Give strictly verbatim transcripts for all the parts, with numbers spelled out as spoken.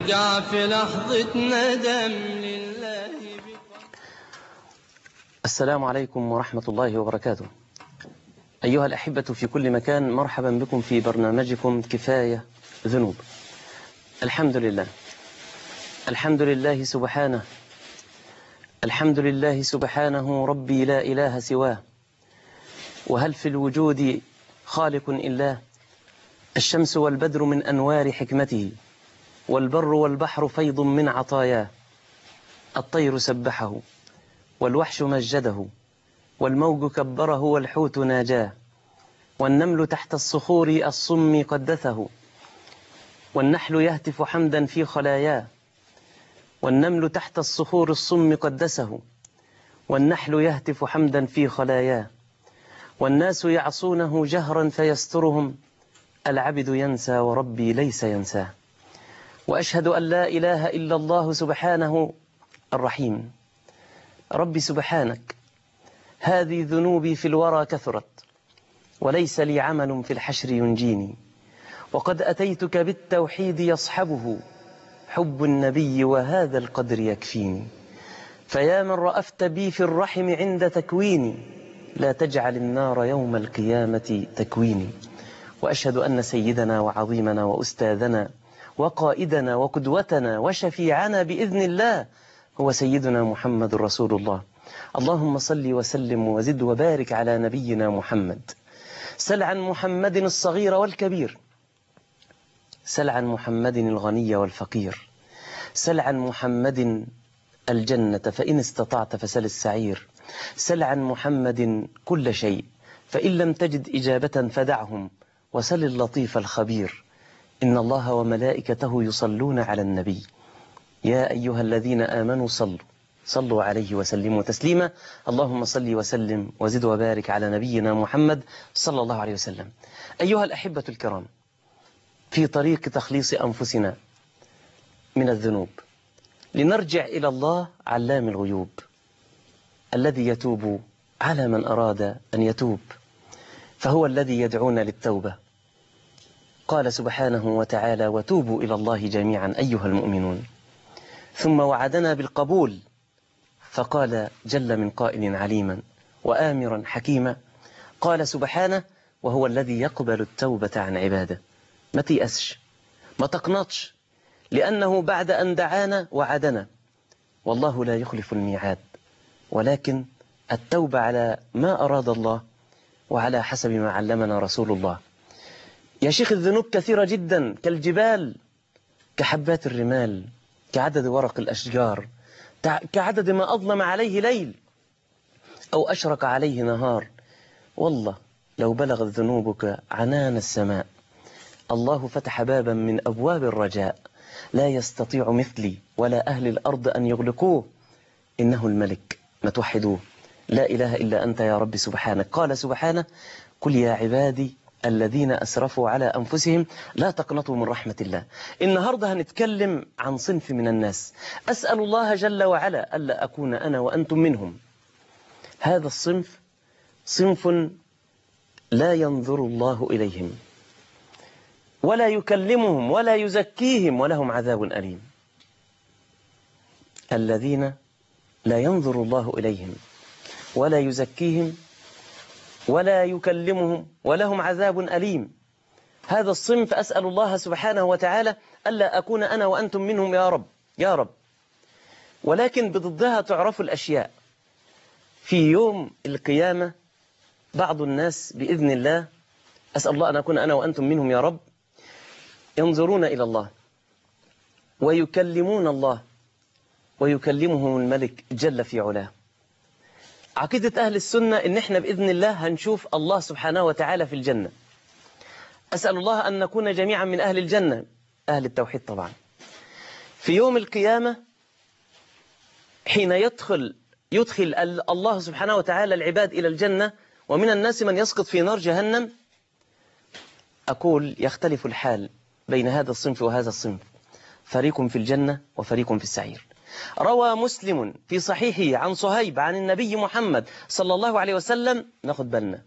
قع في لحظة ندم لله. السلام عليكم ورحمة الله وبركاته. أيها الأحبة في كل مكان، مرحبا بكم في برنامجكم كفاية ذنوب. الحمد لله، الحمد لله سبحانه، الحمد لله سبحانه ربي لا إله سواه. وهل في الوجود خالق إلا الشمس والبدر من أنوار حكمته، والبر والبحر فيض من عطاياه. الطير سبحه والوحش مجده، والموج كبره والحوت ناجاه، والنمل تحت الصخور الصم قدسه، والنحل يهتف حمدا في خلاياه. والنمل تحت الصخور الصم قدسه، والنحل يهتف حمدا في خلاياه. والناس يعصونه جهرا فيسترهم، العبد ينسى وربي ليس ينساه. وأشهد أن لا إله إلا الله سبحانه الرحيم. ربي سبحانك، هذه ذنوبي في الورى كثرت، وليس لي عمل في الحشر ينجيني. وقد أتيتك بالتوحيد يصحبه حب النبي، وهذا القدر يكفيني. فيا من رأفت بي في الرحم عند تكويني، لا تجعل النار يوم القيامة تكويني. وأشهد أن سيدنا وعظيمنا وأستاذنا وقائدنا وقدوتنا وشفيعنا بإذن الله هو سيدنا محمد رسول الله. اللهم صل وسلم وزد وبارك على نبينا محمد. سل عن محمد الصغير والكبير، سل عن محمد الغني والفقير، سل عن محمد الجنة فإن استطعت فسل السعير. سل عن محمد كل شيء، فإن لم تجد إجابة فدعهم، وسل اللطيف الخبير. إن الله وملائكته يصلون على النبي، يا أيها الذين آمنوا صلوا صلوا عليه وسلموا تسليما. اللهم صل وسلم وزد وبارك على نبينا محمد صلى الله عليه وسلم. أيها الأحبة الكرام، في طريق تخليص أنفسنا من الذنوب لنرجع إلى الله علام الغيوب، الذي يتوب على من أراد أن يتوب، فهو الذي يدعونا للتوبة. قال سبحانه وتعالى: وتوبوا إلى الله جميعا أيها المؤمنون. ثم وعدنا بالقبول، فقال جل من قائل عليما وآمرا حكيما، قال سبحانه: وهو الذي يقبل التوبة عن عباده. ما تيأسش، ما تقنطش، لأنه بعد أن دعانا وعدنا، والله لا يخلف الميعاد، ولكن التوبة على ما أراد الله وعلى حسب ما علمنا رسول الله. يا شيخ، الذنوب كثيرة جدا كالجبال، كحبات الرمال، كعدد ورق الأشجار، كعدد ما أظلم عليه ليل أو أشرق عليه نهار. والله لو بلغت ذنوبك عنان السماء، الله فتح بابا من أبواب الرجاء، لا يستطيع مثلي ولا أهل الأرض أن يغلقوه. إنه الملك، ما توحدوه. لا إله إلا أنت يا رب سبحانك. قال سبحانه: قل يا عبادي الذين أسرفوا على أنفسهم لا تقنطوا من رحمة الله. النهاردة هنتكلم عن صنف من الناس، أسأل الله جل وعلا ألا أكون أنا وأنتم منهم. هذا الصنف صنف لا ينظر الله إليهم ولا يكلمهم ولا يزكيهم ولهم عذاب أليم. الذين لا ينظر الله إليهم ولا يزكيهم ولا يكلمهم ولهم عذاب أليم. هذا الصنف أسأل الله سبحانه وتعالى ألا أكون أنا وأنتم منهم يا رب يا رب. ولكن بضدها تعرف الأشياء. في يوم القيامة بعض الناس بإذن الله، أسأل الله أن أكون أنا وأنتم منهم يا رب، ينظرون إلى الله ويكلمون الله ويكلمهم الملك جل في علاه. عقيدة أهل السنة إن إحنا بإذن الله هنشوف الله سبحانه وتعالى في الجنة. أسأل الله أن نكون جميعا من أهل الجنة، أهل التوحيد طبعا. في يوم القيامة حين يدخل يدخل الله سبحانه وتعالى العباد إلى الجنة، ومن الناس من يسقط في نار جهنم، أقول يختلف الحال بين هذا الصنف وهذا الصنف، فريق في الجنة وفريق في السعير. روى مسلم في صحيحه عن صهيب عن النبي محمد صلى الله عليه وسلم، ناخد بالنا،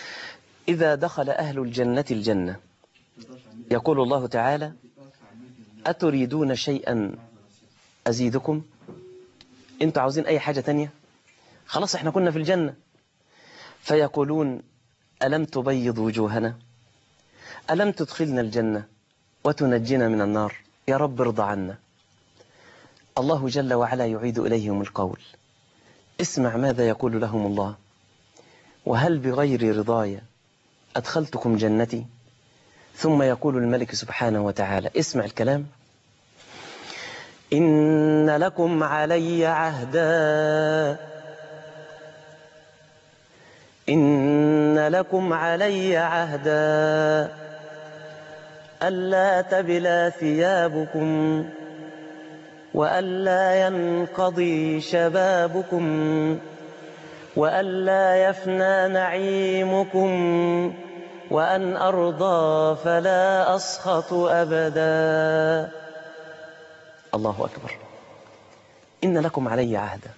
إذا دخل أهل الجنة الجنة يقول الله تعالى: أتريدون شيئا أزيدكم؟ أنتوا عاوزين أي حاجة تانية؟ خلاص احنا كنا في الجنة. فيقولون ألم تبيض وجوهنا؟ ألم تدخلنا الجنة وتنجينا من النار؟ يا رب ارضى عنا. الله جل وعلا يعيد إليهم القول. اسمع ماذا يقول لهم الله: وهل بغير رضاي أدخلتكم جنتي؟ ثم يقول الملك سبحانه وتعالى، اسمع الكلام: إن لكم علي عهدا إن لكم علي عهدا ألا تبلى ثيابكم وألا ينقضي شبابكم وألا يفنى نعيمكم وأن أرضى فلا أسخط أبدا. الله أكبر. إن لكم علي عهدا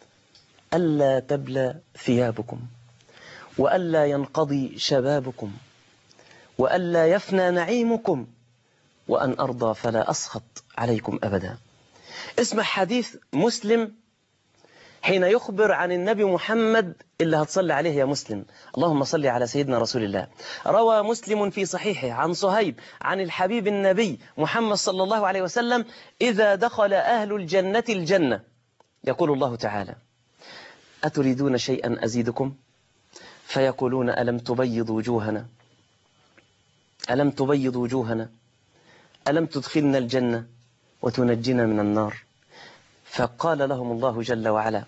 ألا تبلى ثيابكم وألا ينقضي شبابكم وألا يفنى نعيمكم وأن أرضى فلا أسخط عليكم أبدا. اسمع حديث مسلم حين يخبر عن النبي محمد اللي هتصلي عليه يا مسلم. اللهم صل على سيدنا رسول الله. روى مسلم في صحيحه عن صهيب عن الحبيب النبي محمد صلى الله عليه وسلم: إذا دخل أهل الجنة الجنة يقول الله تعالى: أتريدون شيئا أزيدكم؟ فيقولون ألم تبيض وجوهنا ألم تبيض وجوهنا ألم تدخلنا الجنة وتنجينا من النار؟ فقال لهم الله جل وعلا: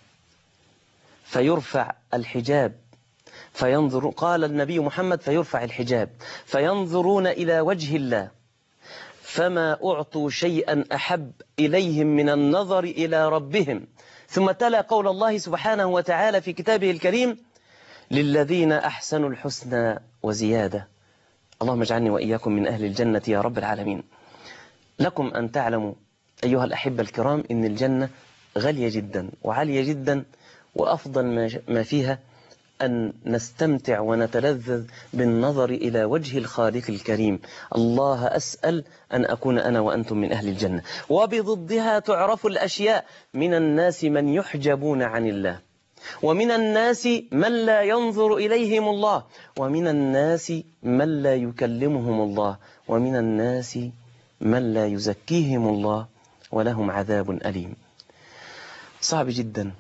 فيرفع الحجاب فينظر قال النبي محمد: فيرفع الحجاب فينظرون إلى وجه الله فما أعطوا شيئا أحب إليهم من النظر إلى ربهم. ثم تلا قول الله سبحانه وتعالى في كتابه الكريم: للذين أحسنوا الحسنى وزيادة. اللهم اجعلني وإياكم من أهل الجنة يا رب العالمين. لكم أن تعلموا أيها الأحبة الكرام إن الجنة غالية جدا وعالية جدا، وأفضل ما فيها أن نستمتع ونتلذذ بالنظر إلى وجه الخالق الكريم. الله أسأل أن أكون أنا وأنتم من أهل الجنة. وبضدها تعرف الأشياء: من الناس من يحجبون عن الله، ومن الناس من لا ينظر إليهم الله، ومن الناس من لا يكلمهم الله، ومن الناس من لا يزكيهم الله ولهم عذاب أليم. صعب جدا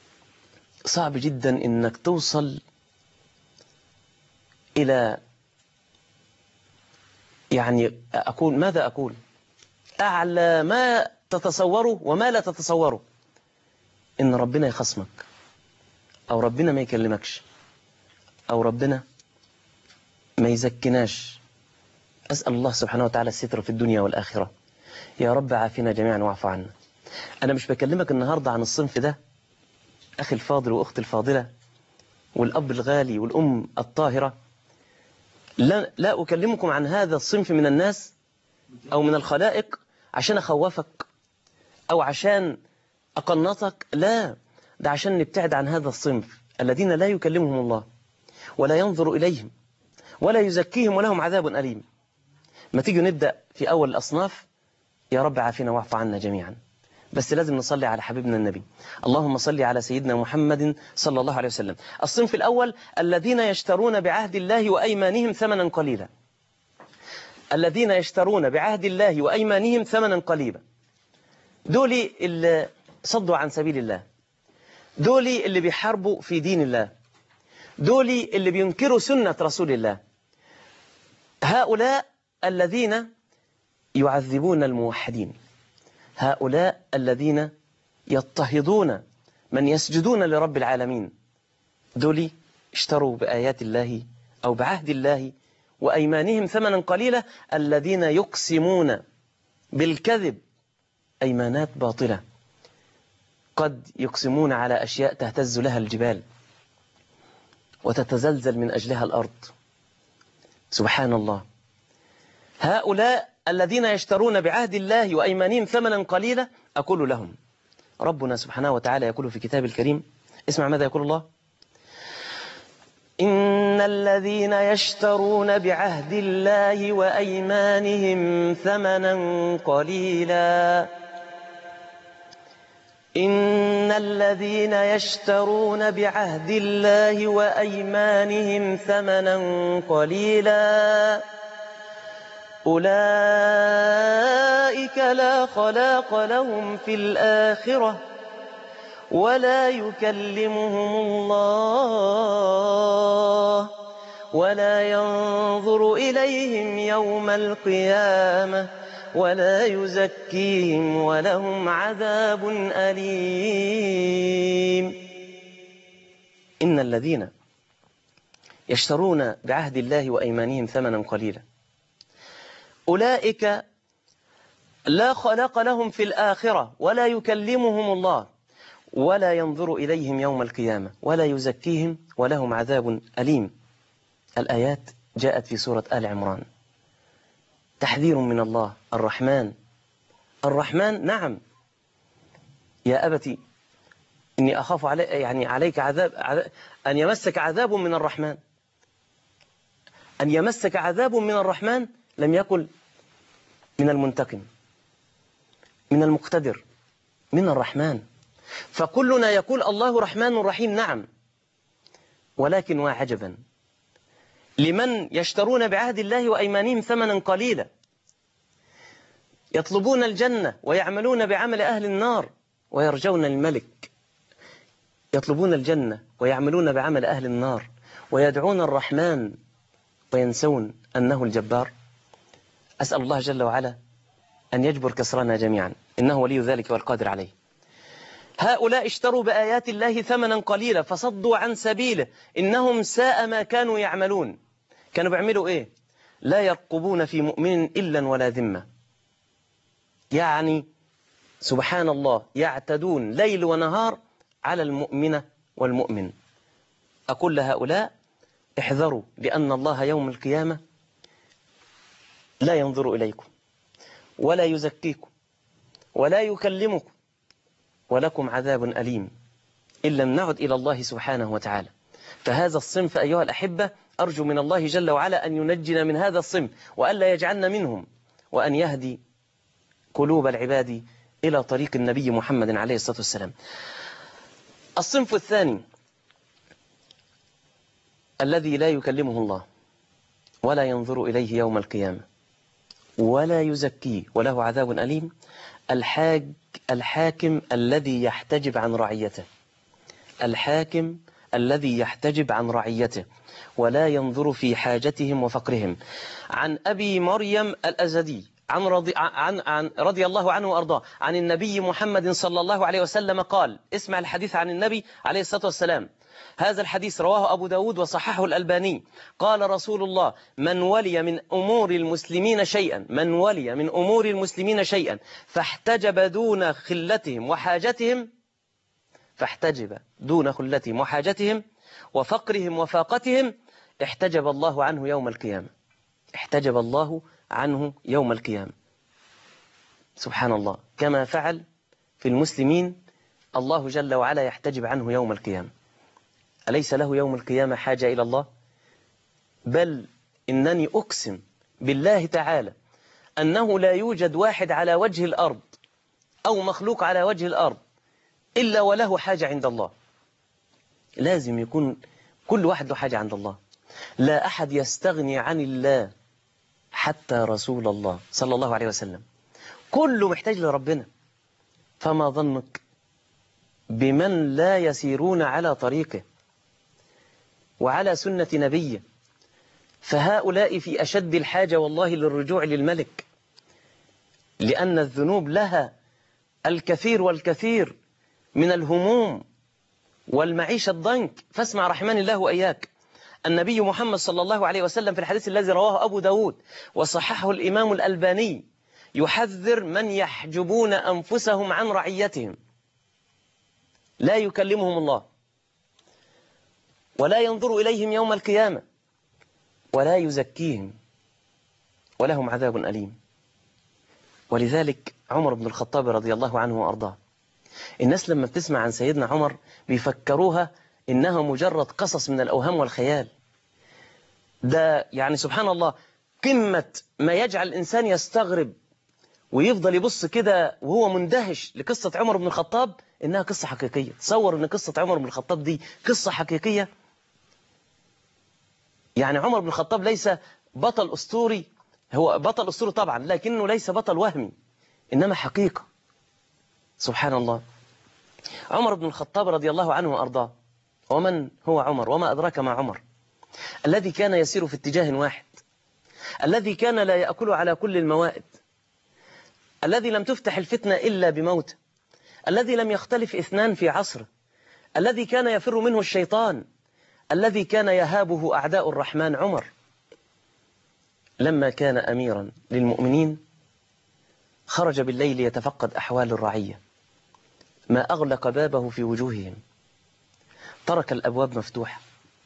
صعب جدا إنك توصل إلى، يعني أقول ماذا أقول أعلى ما تتصوره وما لا تتصوره، إن ربنا يخصمك، أو ربنا ما يكلمكش، أو ربنا ما يزكناش. أسأل الله سبحانه وتعالى الستر في الدنيا والآخرة. يا رب عافنا جميعا واعف عنا. أنا مش بكلمك النهاردة عن الصنف ده أخي الفاضل وأختي الفاضلة والأب الغالي والأم الطاهرة. لا, لا أكلمكم عن هذا الصنف من الناس أو من الخلائق عشان أخوفك أو عشان أقنطك، لا، ده عشان نبتعد عن هذا الصنف الذين لا يكلمهم الله ولا ينظر إليهم ولا يزكيهم ولهم عذاب أليم. ما تيجي نبدأ في أول الأصناف. يا رب عافنا واعف عنا جميعا، بس لازم نصلي على حبيبنا النبي. اللهم صل على سيدنا محمد صلى الله عليه وسلم. الصنف الأول: الذين يشترون بعهد الله وأيمانهم ثمنا قليلا. الذين يشترون بعهد الله وأيمانهم ثمنا قليلا، دول اللي صدوا عن سبيل الله، دول اللي بيحاربوا في دين الله، دول اللي بينكروا سنة رسول الله. هؤلاء الذين يعذبون الموحدين، هؤلاء الذين يضطهدون من يسجدون لرب العالمين، دول اشتروا بآيات الله أو بعهد الله وأيمانهم ثمنا قليلا، الذين يقسمون بالكذب أيمانات باطلة. قد يقسمون على أشياء تهتز لها الجبال وتتزلزل من أجلها الأرض. سبحان الله. هؤلاء الذين يشترون بعهد الله وأيمانهم ثمنا قليلا، أقول لهم ربنا سبحانه وتعالى يقول في كتاب الكريم، اسمع ماذا يقول الله: إن الذين يشترون بعهد الله وأيمانهم ثمنا قليلا إن الذين يشترون بعهد الله وأيمانهم ثمنا قليلا أولئك لا خلاق لهم في الآخرة ولا يكلمهم الله ولا ينظر إليهم يوم القيامة ولا يزكيهم ولهم عذاب أليم. إن الذين يشترون بعهد الله وأيمانهم ثمنا قليلا أولئك لا خلاق لهم في الآخرة ولا يكلمهم الله ولا ينظر إليهم يوم القيامة ولا يزكيهم ولهم عذاب أليم. الآيات جاءت في سورة آل عمران. تحذير من الله الرحمن. الرحمن نعم يا أبتي إني أخاف علي يعني عليك عذاب أن يمسك عذاب من الرحمن. أن يمسك عذاب من الرحمن لم يقل من المنتقم من المقتدر من الرحمن. فكلنا يقول الله رحمن رحيم نعم، ولكن وعجبا لمن يشترون بعهد الله وأيمانهم ثمنا قليلا يطلبون الجنة ويعملون بعمل أهل النار ويرجون الملك. يطلبون الجنة ويعملون بعمل أهل النار ويدعون الرحمن وينسون أنه الجبار. أسأل الله جل وعلا أن يجبر كسرنا جميعا إنه ولي ذلك والقادر عليه. هؤلاء اشتروا بآيات الله ثمنا قليلا فصدوا عن سبيله إنهم ساء ما كانوا يعملون. كانوا بيعملوا إيه؟ لا يرقبون في مؤمن إلا ولا ذمة. يعني سبحان الله يعتدون ليل ونهار على المؤمنة والمؤمن. أقول لهؤلاء احذروا لأن الله يوم القيامة لا ينظر إليكم ولا يزكيكم ولا يكلمكم ولكم عذاب أليم إن لم نعد إلى الله سبحانه وتعالى. فهذا الصنف أيها الأحبة أرجو من الله جل وعلا أن ينجنا من هذا الصنف وألا يجعلنا منهم وأن يهدي قلوب العباد إلى طريق النبي محمد عليه الصلاة والسلام. الصنف الثاني الذي لا يكلمه الله ولا ينظر إليه يوم القيامة ولا يزكيه وله عذاب أليم الحاج الحاكم الذي يحتجب عن رعيته. الحاكم الذي يحتجب عن رعيته ولا ينظر في حاجتهم وفقرهم. عن أبي مريم الأزدي عن رضي, عن عن رضي الله عنه وأرضاه عن النبي محمد صلى الله عليه وسلم قال. اسمع الحديث عن النبي عليه الصلاة والسلام. هذا الحديث رواه أبو داود وصححه الألباني. قال رسول الله من ولي من أمور المسلمين شيئا من ولي من أمور المسلمين شيئا فاحتجب دون خلتهم وحاجتهم فاحتجب دون خلتهم وحاجتهم وفقرهم وفاقتهم احتجب الله عنه يوم القيامة. احتجب الله عنه يوم القيامة. سبحان الله كما فعل في المسلمين الله جل وعلا يحتجب عنه يوم القيامة. أليس له يوم القيامة حاجة إلى الله؟ بل إنني أقسم بالله تعالى أنه لا يوجد واحد على وجه الأرض أو مخلوق على وجه الأرض إلا وله حاجة عند الله. لازم يكون كل واحد له حاجة عند الله. لا أحد يستغني عن الله حتى رسول الله صلى الله عليه وسلم. كله محتاج لربنا. فما ظنك بمن لا يسيرون على طريقه وعلى سنة نبيه؟ فهؤلاء في أشد الحاجة والله للرجوع للملك، لأن الذنوب لها الكثير والكثير من الهموم والمعيشة الضنك. فاسمع رحمن الله وإياك. النبي محمد صلى الله عليه وسلم في الحديث الذي رواه أبو داود وصححه الإمام الألباني يحذر من يحجبون أنفسهم عن رعيتهم. لا يكلمهم الله ولا ينظر إليهم يوم القيامة ولا يزكيهم ولهم عذاب أليم. ولذلك عمر بن الخطاب رضي الله عنه وأرضاه الناس لما بتسمع عن سيدنا عمر بيفكروها إنها مجرد قصص من الأوهام والخيال. ده يعني سبحان الله قمة ما يجعل الإنسان يستغرب ويفضل يبص كده وهو مندهش لقصة عمر بن الخطاب، إنها قصة حقيقية. تصور إن قصة عمر بن الخطاب دي قصة حقيقية. يعني عمر بن الخطاب ليس بطل أسطوري، هو بطل أسطوري طبعا، لكنه ليس بطل وهمي، إنما حقيقة. سبحان الله. عمر بن الخطاب رضي الله عنه وأرضاه. ومن هو عمر؟ وما أدراك ما عمر؟ الذي كان يسير في اتجاه واحد، الذي كان لا يأكل على كل الموائد، الذي لم تفتح الفتنة إلا بموت، الذي لم يختلف اثنان في عصره، الذي كان يفر منه الشيطان، الذي كان يهابه أعداء الرحمن. عمر لما كان أميرا للمؤمنين خرج بالليل يتفقد أحوال الرعية، ما أغلق بابه في وجوههم، ترك الأبواب مفتوحة.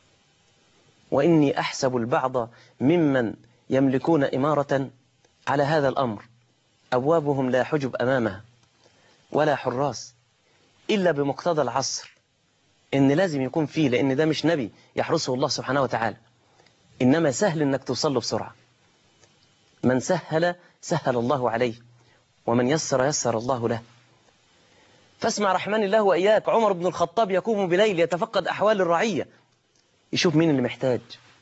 وإني أحسب البعض ممن يملكون إمارة على هذا الأمر أبوابهم لا حجب أمامها ولا حراس إلا بمقتضى العصر، إن لازم يكون فيه، لأن ده مش نبي يحرسه الله سبحانه وتعالى، إنما سهل إنك توصل له بسرعة. من سهل سهل الله عليه، ومن يسر يسر الله له. فاسمع رحمن الله وإياك، عمر بن الخطاب يقوم بليل يتفقد أحوال الرعية، يشوف مين اللي محتاج.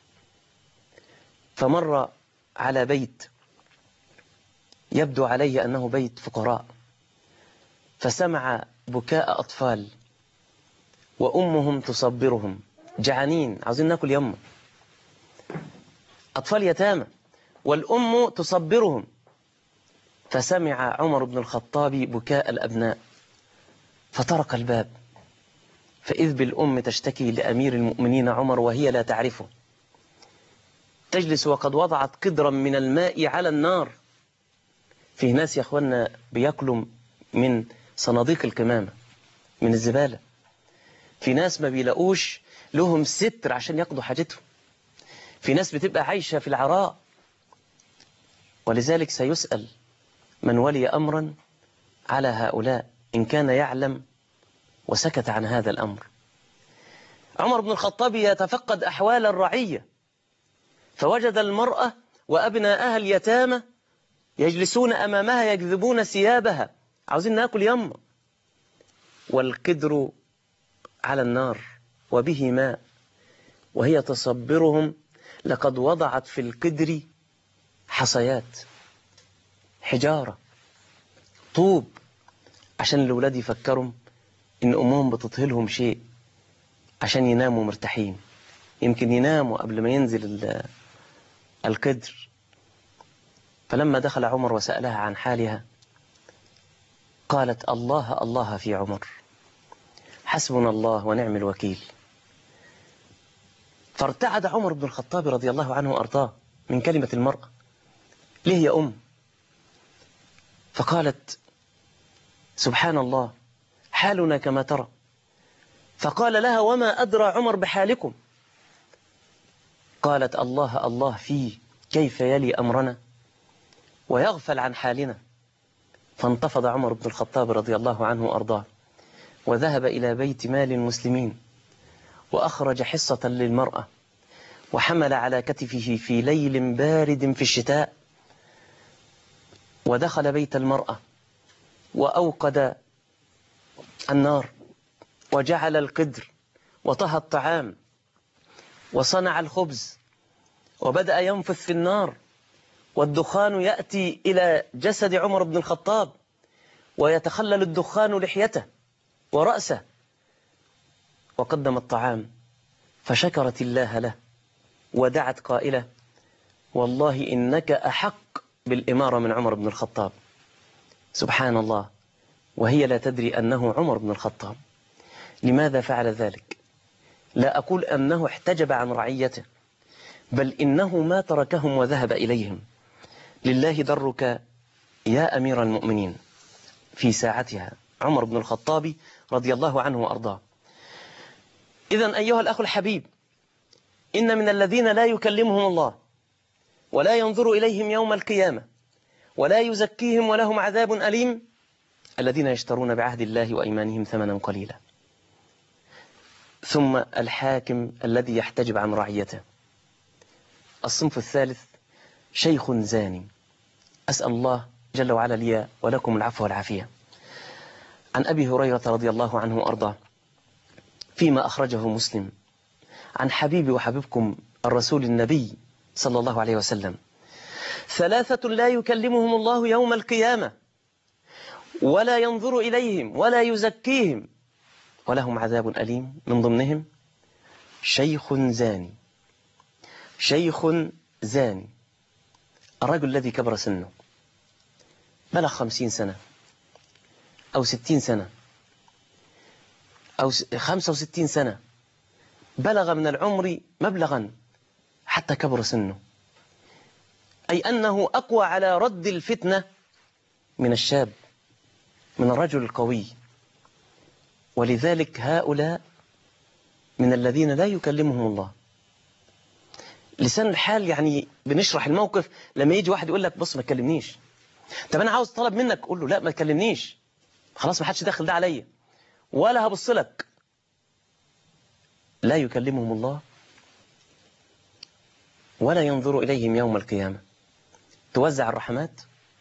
فمر على بيت يبدو عليه أنه بيت فقراء، فسمع بكاء أطفال وأمهم تصبرهم، جعانين عاوزين ناكل يما، أطفال يتامى والأم تصبرهم. فسمع عمر بن الخطاب بكاء الأبناء فطرق الباب، فإذ بالأم تشتكي لأمير المؤمنين عمر وهي لا تعرفه، تجلس وقد وضعت قدرا من الماء على النار. فيه ناس يا أخوانا بيأكلوا من صناديق القمامة، من الزبالة. في ناس ما بيلاقوش لهم ستر عشان يقضوا حاجتهم. في ناس بتبقى عايشة في العراء. ولذلك سيسأل من ولي أمرا على هؤلاء إن كان يعلم وسكت عن هذا الأمر. عمر بن الخطاب يتفقد أحوال الرعية، فوجد المرأة وأبناءها اليتامى يجلسون أمامها يجذبون ثيابها، عاوزين ناكل يما، والقدر على النار وبه ماء، وهي تصبرهم. لقد وضعت في القدر حصيات، حجارة، طوب، عشان الأولاد يفكروا إن أمهم بتطهلهم شيء عشان يناموا مرتاحين، يمكن يناموا قبل ما ينزل القدر. فلما دخل عمر وسألها عن حالها قالت: الله الله في عمر، حسبنا الله ونعم الوكيل. فارتعد عمر بن الخطاب رضي الله عنه وأرضاه من كلمة المرأة: ليه يا أم؟ فقالت: سبحان الله، حالنا كما ترى. فقال لها: وما أدرى عمر بحالكم؟ قالت: الله الله فيه، كيف يلي أمرنا ويغفل عن حالنا. فانتفض عمر بن الخطاب رضي الله عنه وأرضاه وذهب إلى بيت مال المسلمين وأخرج حصة للمرأة، وحمل على كتفه في ليل بارد في الشتاء، ودخل بيت المرأة وأوقد النار وجعل القدر وطهى الطعام وصنع الخبز، وبدأ ينفث في النار، والدخان يأتي إلى جسد عمر بن الخطاب ويتخلل الدخان لحيته ورأسه. وقدم الطعام فشكرت الله له ودعت قائلة: والله إنك أحق بالإمارة من عمر بن الخطاب. سبحان الله، وهي لا تدري أنه عمر بن الخطاب. لماذا فعل ذلك؟ لا أقول أنه احتجب عن رعيته، بل إنه ما تركهم وذهب إليهم. لله درك يا أمير المؤمنين في ساعتها عمر بن الخطاب رضي الله عنه وأرضاه. إذن أيها الأخ الحبيب، إن من الذين لا يكلمهم الله ولا ينظر إليهم يوم القيامة ولا يزكيهم ولهم عذاب أليم الذين يشترون بعهد الله وأيمانهم ثمنا قليلا. ثم الحاكم الذي يحتجب عن رعيته. الصنف الثالث شيخ زاني. أسأل الله جل وعلا لي ولكم العفو والعافية. عن أبي هريرة رضي الله عنه وأرضاه فيما أخرجه مسلم عن حبيبي وحبيبكم الرسول النبي صلى الله عليه وسلم: ثلاثة لا يكلمهم الله يوم القيامة ولا ينظر إليهم ولا يزكيهم ولهم عذاب أليم. من ضمنهم شيخ زاني. شيخ زاني، الرجل الذي كبر سنه، بلغ خمسين سنة أو ستين سنة أو خمسة وستين سنة، بلغ من العمر مبلغا حتى كبر سنه، أي أنه أقوى على رد الفتنة من الشاب، من الرجل القوي. ولذلك هؤلاء من الذين لا يكلمهم الله. لسان الحال يعني بنشرح الموقف لما يجي واحد يقول لك بص ما تكلمنيش، طب أنا عاوز طلب منك، قول له لا ما تكلمنيش، خلاص ما حدش داخل ده عليا ولا هبص لك. لا يكلمهم الله ولا ينظر إليهم يوم القيامة. توزع الرحمات،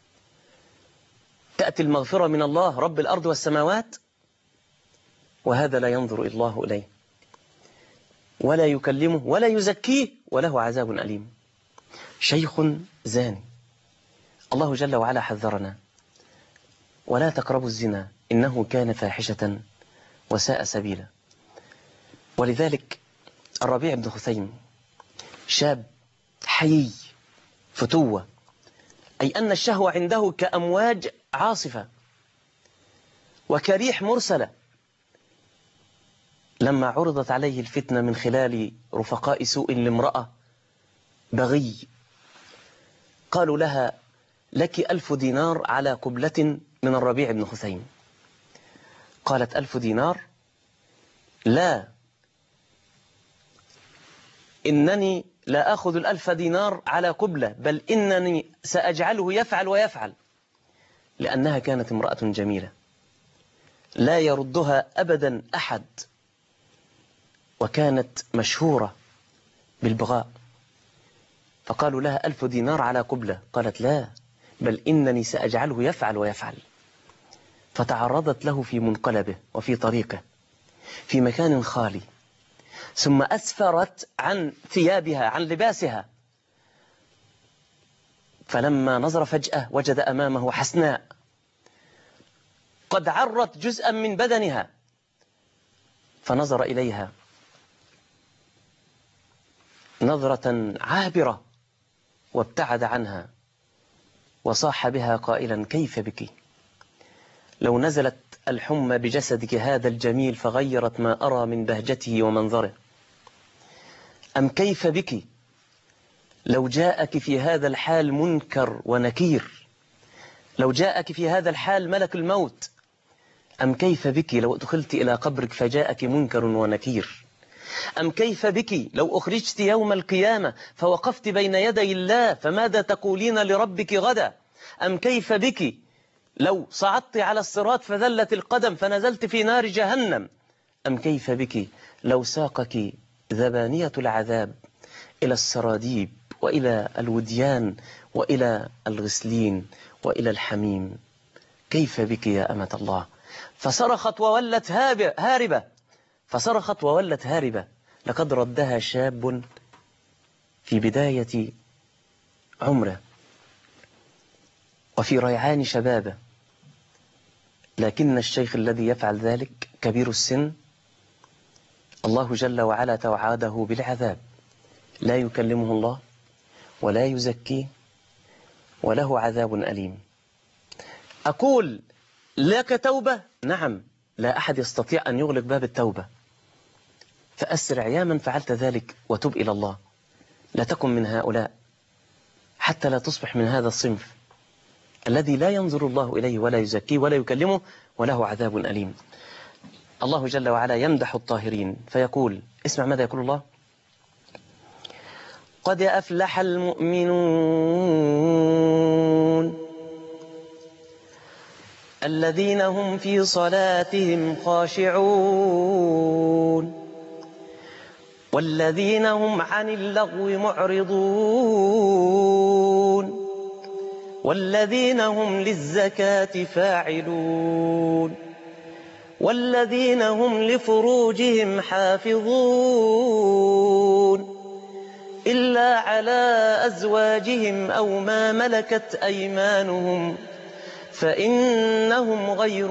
تأتي المغفرة من الله رب الأرض والسماوات، وهذا لا ينظر الله إليه ولا يكلمه ولا يزكيه وله عذاب أليم. شيخ زاني. الله جل وعلا حذرنا: ولا تقربوا الزنا إنه كان فاحشة وساء سبيلا. ولذلك الربيع بن خثيم شاب حيي فتوة، أي أن الشهوة عنده كأمواج عاصفة وكريح مرسلة. لما عرضت عليه الفتنة من خلال رفقاء سوء لامرأة بغي، قالوا لها: لك ألف دينار على قبلة من الربيع بن خثيم. قالت: ألف دينار؟ لا، إنني لا أخذ الألف دينار على قبلة، بل إنني سأجعله يفعل ويفعل. لأنها كانت امرأة جميلة لا يردها أبدا أحد، وكانت مشهورة بالبغاء. فقالوا لها: ألف دينار على قبلة. قالت: لا، بل إنني سأجعله يفعل ويفعل. فتعرضت له في منقلبه وفي طريقه في مكان خالي، ثم أسفرت عن ثيابها عن لباسها، فلما نظر فجأة وجد أمامه حسناء قد عرت جزءا من بدنها، فنظر إليها نظرة عابرة وابتعد عنها وصاح بها قائلا: كيف بك؟ لو نزلت الحمى بجسدك هذا الجميل فغيرت ما أرى من بهجته ومنظره. أم كيف بك لو جاءك في هذا الحال منكر ونكير، لو جاءك في هذا الحال ملك الموت. أم كيف بك لو دخلت إلى قبرك فجاءك منكر ونكير. أم كيف بك لو أخرجت يوم القيامة فوقفت بين يدي الله فماذا تقولين لربك غدا. أم كيف بك لو صعدت على الصراط فذلت القدم فنزلت في نار جهنم. أم كيف بك لو ساقك ذبانية العذاب إلى السراديب وإلى الوديان وإلى الغسلين وإلى الحميم. كيف بك يا أمة الله؟ فصرخت وولت هاربة، فصرخت وولت هاربة. لقد ردها شاب في بداية عمره وفي ريعان شبابه، لكن الشيخ الذي يفعل ذلك كبير السن الله جل وعلا توعده بالعذاب، لا يكلمه الله ولا يزكيه وله عذاب أليم. أقول لك توبة؟ نعم، لا أحد يستطيع أن يغلق باب التوبة، فأسرع يا من فعلت ذلك وتب إلى الله. لا تكن من هؤلاء حتى لا تصبح من هذا الصنف الذي لا ينظر الله إليه ولا يزكيه ولا يكلمه وله عذاب أليم. الله جل وعلا يمدح الطاهرين فيقول، اسمع ماذا يقول الله: قد أفلح المؤمنون الذين هم في صلاتهم خاشعون. والذين هم عن اللغو معرضون والذين هم للزكاة فاعلون والذين هم لفروجهم حافظون إلا على أزواجهم أو ما ملكت أيمانهم فإنهم غير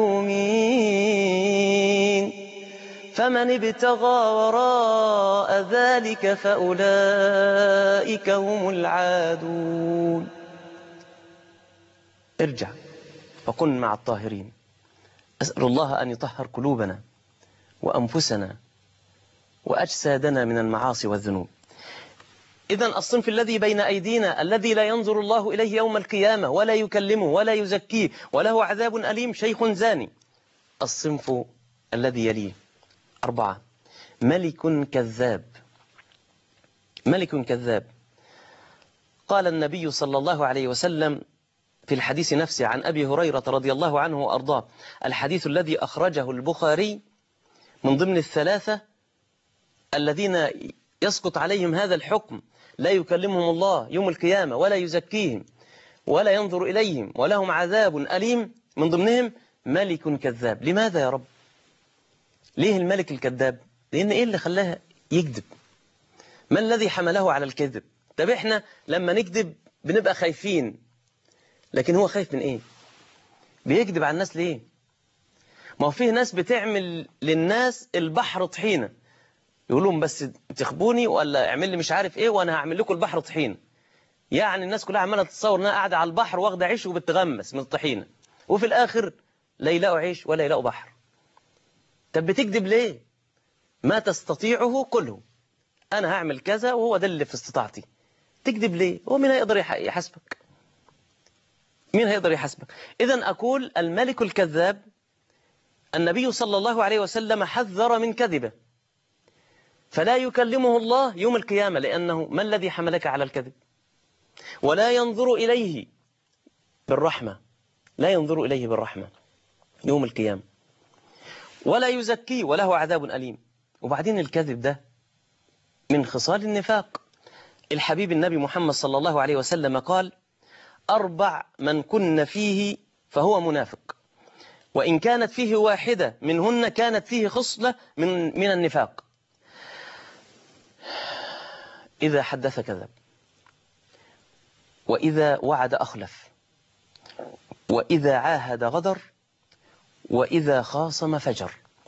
ملومين فمن ابتغى وراء ذلك فأولئك هم العادون. ارجع فكن مع الطاهرين. أسأل الله أن يطهر قلوبنا وأنفسنا وأجسادنا من المعاصي والذنوب. إذن الصنف الذي بين أيدينا الذي لا ينظر الله إليه يوم القيامة ولا يكلمه ولا يزكيه وله عذاب أليم شيخ زاني. الصنف الذي يليه أربعة: ملك كذاب. ملك كذاب. قال النبي صلى الله عليه وسلم في الحديث نفسه عن أبي هريرة رضي الله عنه وأرضاه، الحديث الذي أخرجه البخاري من ضمن الثلاثة الذين يسقط عليهم هذا الحكم، لا يكلمهم الله يوم القيامة ولا يزكيهم ولا ينظر إليهم ولهم عذاب أليم، من ضمنهم ملك كذاب. لماذا يا رب؟ ليه الملك الكذاب؟ لأن إيه اللي خلاه يكذب؟ ما الذي حمله على الكذب؟ طب إحنا لما نكذب بنبقى خايفين، لكن هو خايف من إيه؟ بيكذب على الناس ليه؟ ما هو فيه ناس بتعمل للناس البحر طحينة، يقول لهم بس تخبوني ولا اعمل لي مش عارف إيه وأنا هعمل لكم البحر طحينة. يعني الناس كلها عمالة تتصور إنها قاعدة على البحر واخدة عيش وبتغمس من الطحينة، وفي الآخر لا يلاقوا عيش ولا يلاقوا بحر. طب بتكذب ليه؟ ما تستطيعه كله، أنا هعمل كذا وهو ده اللي في استطاعتي. تكذب ليه؟ هو مين هيقدر يحاسبك؟ مين هيقدر يحاسبك؟ إذن أقول الملك الكذاب النبي صلى الله عليه وسلم حذر من كذبه، فلا يكلمه الله يوم القيامة، لأنه ما الذي حملك على الكذب؟ ولا ينظر إليه بالرحمة، لا ينظر إليه بالرحمة يوم القيامة، ولا يزكيه وله عذاب أليم. وبعدين الكذب ده من خصال النفاق. الحبيب النبي محمد صلى الله عليه وسلم قال: أربع من كن فيه فهو منافق، وإن كانت فيه واحدة منهن كانت فيه خصلة من, من النفاق: إذا حدث كذب، وإذا وعد أخلف، وإذا عاهد غدر، وإذا خاصم فجر.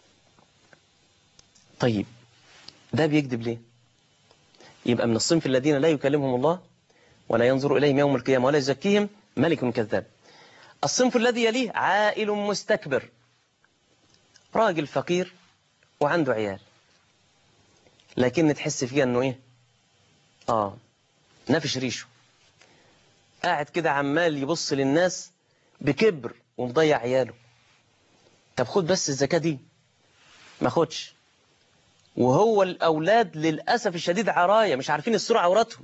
طيب ده بيكذب ليه؟ يبقى من الصنف الذين لا يكلمهم الله ولا ينظر إليهم يوم القيامة ولا يزكيهم، ملك كذاب. الصنف الذي يليه عائل مستكبر، راجل فقير وعنده عيال، لكن تحس فيها أنه إيه؟ آه نافش ريشه، قاعد كده عمال يبص للناس بكبر ومضيع عياله. طب خد بس الزكاة دي، ما خدش. وهو الأولاد للأسف الشديد عراية مش عارفين السرعة عوراتهم.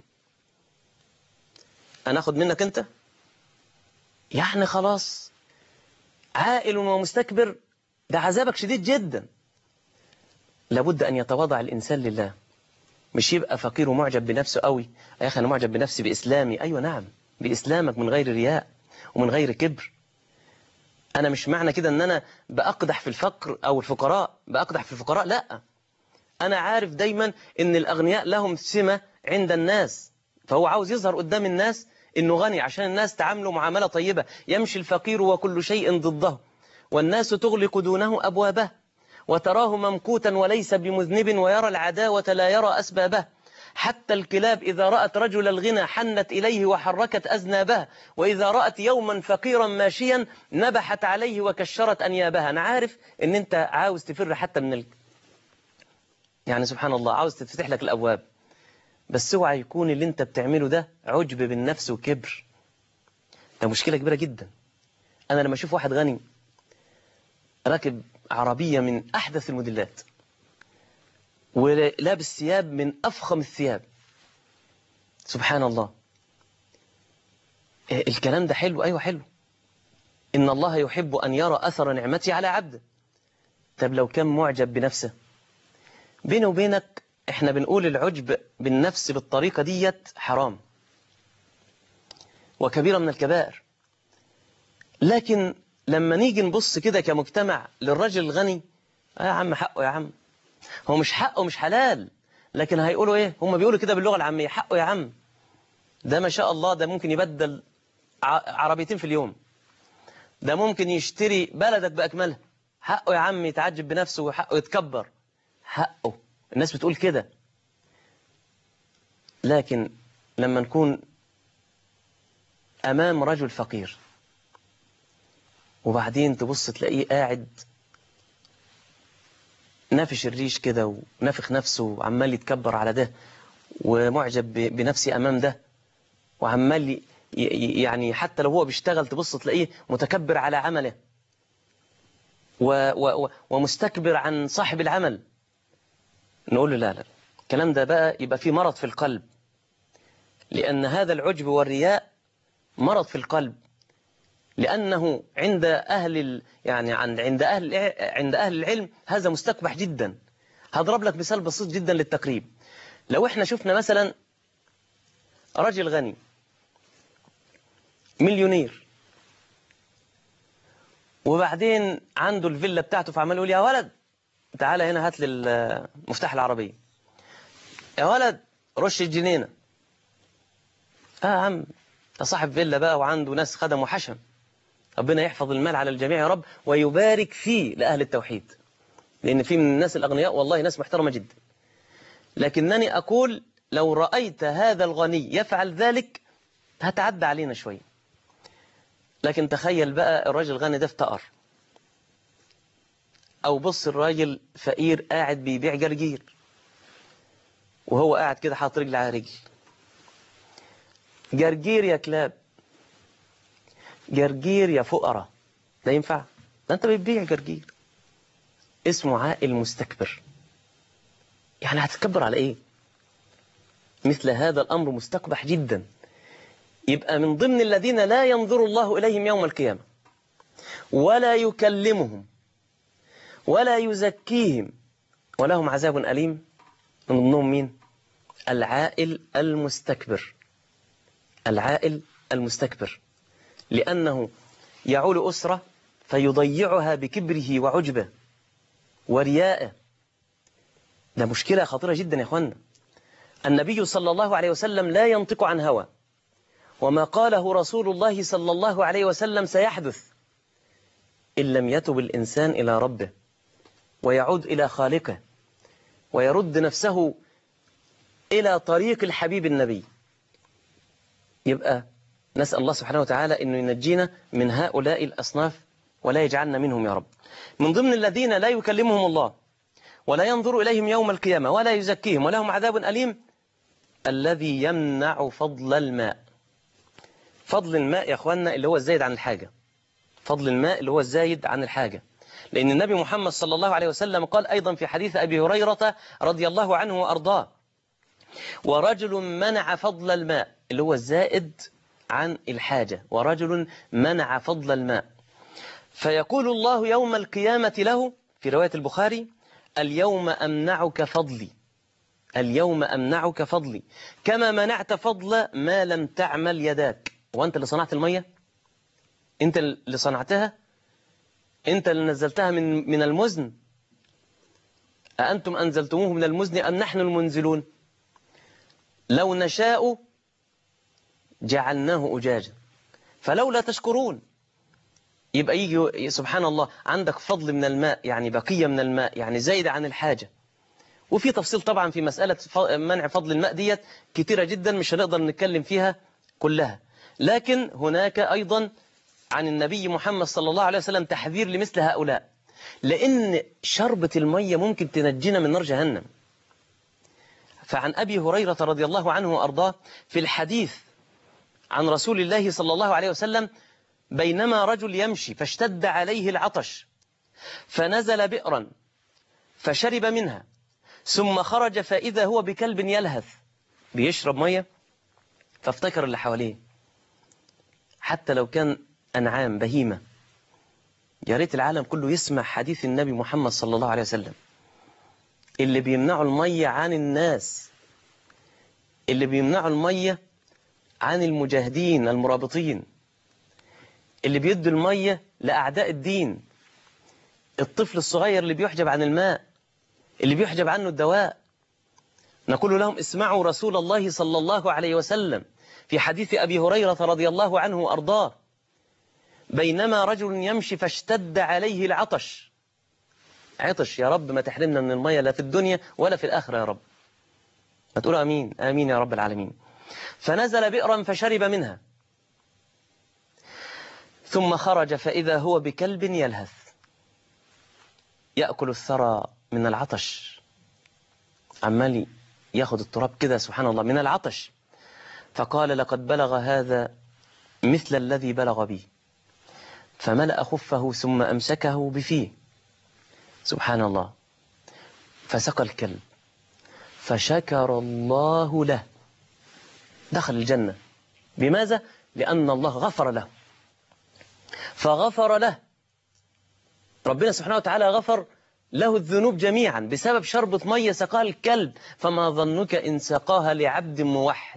أنا أخد منك أنت؟ يعني خلاص. عائل ومستكبر، ده عذابك شديد جدا. لابد أن يتواضع الإنسان لله، مش يبقى فقير ومعجب بنفسه قوي. يا أخي أنا معجب بنفسي بإسلامي. أيوة نعم، بإسلامك من غير رياء ومن غير كبر. أنا مش معنى كده أن أنا بأقدح في الفقر أو الفقراء، بأقدح في الفقراء، لا. أنا عارف دايما أن الأغنياء لهم سمة عند الناس، فهو عاوز يظهر قدام الناس أنه غني عشان الناس تعامله معاملة طيبة. يمشي الفقير وكل شيء ضده، والناس تغلق دونه أبوابه، وتراه ممكوتا وليس بمذنب، ويرى العداوة لا يرى أسبابه. حتى الكلاب إذا رأت رجل الغنى حنت إليه وحركت أذنابها، وإذا رأت يوما فقيرا ماشيا نبحت عليه وكشرت أنيابها. أنا عارف أن أنت عاوز تفر حتى من ال... يعني سبحان الله عاوز تتفتح لك الأبواب، بس اوعى يكون اللي أنت بتعمله ده عجب بالنفس وكبر. ده مشكلة كبيرة جدا. أنا لما أشوف واحد غني راكب عربية من أحدث الموديلات ولابس ثياب من أفخم الثياب، سبحان الله، الكلام ده حلو. أيوة حلو، إن الله يحب أن يرى أثر نعمتي على عبده. طب لو كان معجب بنفسه، بينه وبينك احنا بنقول العجب بالنفس بالطريقة ديت حرام وكبيرة من الكبائر. لكن لما نيجي نبص كده كمجتمع للرجل الغني، آه يا عم حقه يا عم، هو مش حقه مش حلال، لكن هيقولوا ايه؟ هم بيقولوا كده باللغة العامية، حقه يا عم، ده ما شاء الله ده ممكن يبدل عربيتين في اليوم، ده ممكن يشتري بلدك بأكملها، حقه يا عم يتعجب بنفسه وحقه يتكبر، حقه. الناس بتقول كده. لكن لما نكون أمام رجل فقير وبعدين تبص تلاقيه قاعد نافش الريش كده ونافخ نفسه وعمال يتكبر على ده ومعجب بنفسه أمام ده، وعمال يعني حتى لو هو بيشتغل تبص تلاقيه متكبر على عمله و و ومستكبر عن صاحب العمل، نقول له لا لا، الكلام ده بقى يبقى فيه مرض في القلب، لأن هذا العجب والرياء مرض في القلب، لأنه عند أهل ال... يعني عند أهل عند أهل العلم هذا مستقبح جدا. هضرب لك مثال بسيط جدا للتقريب. لو احنا شفنا مثلا رجل غني مليونير وبعدين عنده الفيلا بتاعته، فعمال يقول يا ولد تعالى هنا هات لي مفتاح العربية، يا ولد رش الجنينة، اه يا عم ده صاحب فيلا بقى وعنده ناس خدم وحشم، ربنا يحفظ المال على الجميع يا رب ويبارك فيه لأهل التوحيد، لأن في من الناس الأغنياء والله ناس محترمة جدا. لكنني أقول لو رأيت هذا الغني يفعل ذلك هتعدى علينا شوية. لكن تخيل بقى الراجل الغني ده افتقر، أو بص الراجل فقير قاعد بيبيع جرجير وهو قاعد كده حاط رجل على رجل، جرجير يا كلاب، جرجير يا فقراء، ده ينفع؟ ده أنت بتبيع جرجير. اسمه عائل مستكبر، يعني هتتكبر على إيه؟ مثل هذا الأمر مستقبح جدا. يبقى من ضمن الذين لا ينظر الله إليهم يوم القيامة ولا يكلمهم ولا يزكيهم ولهم عذاب أليم، من ضمنهم مين؟ العائل المستكبر. العائل المستكبر، لأنه يعول أسرة فيضيعها بكبره وعجبه وريائه. ده مشكلة خطيرة جدا يا أخوانا. النبي صلى الله عليه وسلم لا ينطق عن هوى، وما قاله رسول الله صلى الله عليه وسلم سيحدث إن لم يتب الإنسان إلى ربه ويعود إلى خالقه ويرد نفسه إلى طريق الحبيب النبي. يبقى نسأل الله سبحانه وتعالى أنه ينجينا من هؤلاء الأصناف ولا يجعلنا منهم يا رب. من ضمن الذين لا يكلمهم الله ولا ينظر إليهم يوم القيامة ولا يزكيهم ولهم عذاب أليم الذي يمنع فضل الماء. فضل الماء يا أخوانا اللي هو الزايد عن الحاجة، فضل الماء اللي هو الزايد عن الحاجة. لأن النبي محمد صلى الله عليه وسلم قال أيضا في حديث أبي هريرة رضي الله عنه وأرضاه: ورجل منع فضل الماء، اللي هو الزائد عن الحاجة، ورجل منع فضل الماء، فيقول الله يوم القيامة له في رواية البخاري: اليوم أمنعك فضلي، اليوم أمنعك فضلي كما منعت فضل ما لم تعمل يداك. وأنت اللي صنعت المية، أنت اللي صنعتها، أنت اللي نزلتها من من المزن، أأنتم أنزلتموه من المزن أم نحن المنزلون؟ لو نشاء جعلناه أجاجا فلولا تشكرون. يبقى يجي سبحان الله عندك فضل من الماء، يعني بقية من الماء، يعني زايد عن الحاجة. وفي تفصيل طبعا في مسألة منع فضل الماء ديت كتيرة جدا مش هنقدر نتكلم فيها كلها. لكن هناك أيضا عن النبي محمد صلى الله عليه وسلم تحذير لمثل هؤلاء، لأن شربة المية ممكن تنجينا من نار جهنم. فعن أبي هريرة رضي الله عنه وأرضاه في الحديث عن رسول الله صلى الله عليه وسلم: بينما رجل يمشي فاشتد عليه العطش فنزل بئرا فشرب منها ثم خرج فإذا هو بكلب يلهث بيشرب مية، فافتكر اللي حواليه حتى لو كان أنعام بهيمة. يا ريت العالم كله يسمع حديث النبي محمد صلى الله عليه وسلم. اللي بيمنعوا المية عن الناس، اللي بيمنعوا المية عن المجاهدين المرابطين، اللي بيدوا المية لأعداء الدين، الطفل الصغير اللي بيحجب عن الماء، اللي بيحجب عنه الدواء. نقول لهم اسمعوا رسول الله صلى الله عليه وسلم في حديث أبي هريرة رضي الله عنه وأرضاه: بينما رجل يمشي فاشتد عليه العطش. عطش، يا رب ما تحرمنا من المية لا في الدنيا ولا في الآخرة يا رب. ما تقولوا أمين آمين يا رب العالمين. فنزل بئرا فشرب منها، ثم خرج فإذا هو بكلب يلهث يأكل الثرى من العطش، عمال ياخد التراب كده سبحان الله من العطش. فقال: لقد بلغ هذا مثل الذي بلغ بي، فملأ خفه ثم أمسكه بفيه، سبحان الله، فسقى الكلب فشكر الله له، دخل الجنة. بماذا؟ لأن الله غفر له، فغفر له ربنا سبحانه وتعالى، غفر له الذنوب جميعا بسبب شربة مية سقاها الكلب. فما ظنك إن سقاها لعبد موحد؟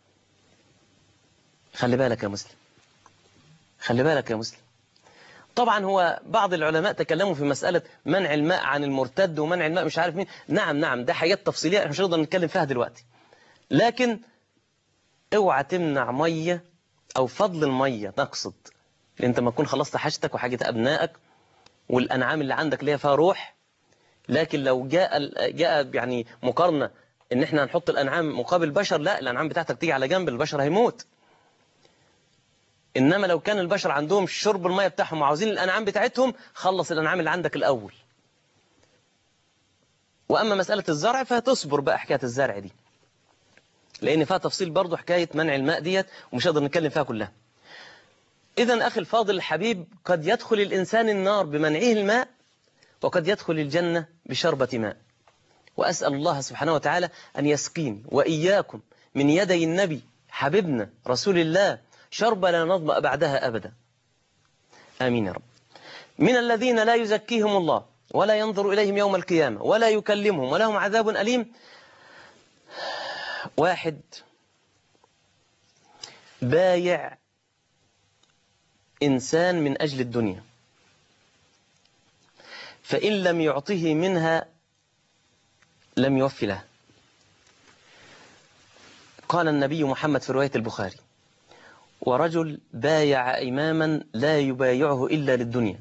خلي بالك يا مسلم، خلي بالك يا مسلم. طبعا هو بعض العلماء تكلموا في مسألة منع الماء عن المرتد ومنع الماء مش عارف مين. نعم نعم ده حاجات تفصيلية احنا مش هنقدر نتكلم فيها دلوقتي، لكن اوعى تمنع مية او فضل المية نقصد، لان انت ما تكون خلصت حاجتك وحاجة ابنائك والانعام اللي عندك اللي هي فيها روح. لكن لو جاء جاء يعني مقارنة ان احنا هنحط الانعام مقابل بشر، لا، الانعام بتاعتك تيجي على جنب، البشر هيموت. إنما لو كان البشر عندهم شرب المية بتاعهم وعاوزين الأنعام بتاعتهم، خلص الأنعام اللي عندك الأول. وأما مسألة الزرع فهتصبر بقى حكاية الزرع دي، لأن فيها تفصيل برضو حكاية منع الماء ديت ومش هقدر نتكلم فيها كلها. إذن أخي الفاضل الحبيب، قد يدخل الإنسان النار بمنعه الماء، وقد يدخل الجنة بشربة ماء. وأسأل الله سبحانه وتعالى أن يسقيني وإياكم من يدي النبي حبيبنا رسول الله شرب لا نظمأ بعدها أبدا، آمين يا رب. من الذين لا يزكيهم الله ولا ينظر إليهم يوم القيامة ولا يكلمهم ولهم عذاب أليم: واحد بايع إنسان من أجل الدنيا، فإن لم يعطه منها لم يوفي له. قال النبي محمد في رواية البخاري: ورجل بايع إماما لا يبايعه إلا للدنيا،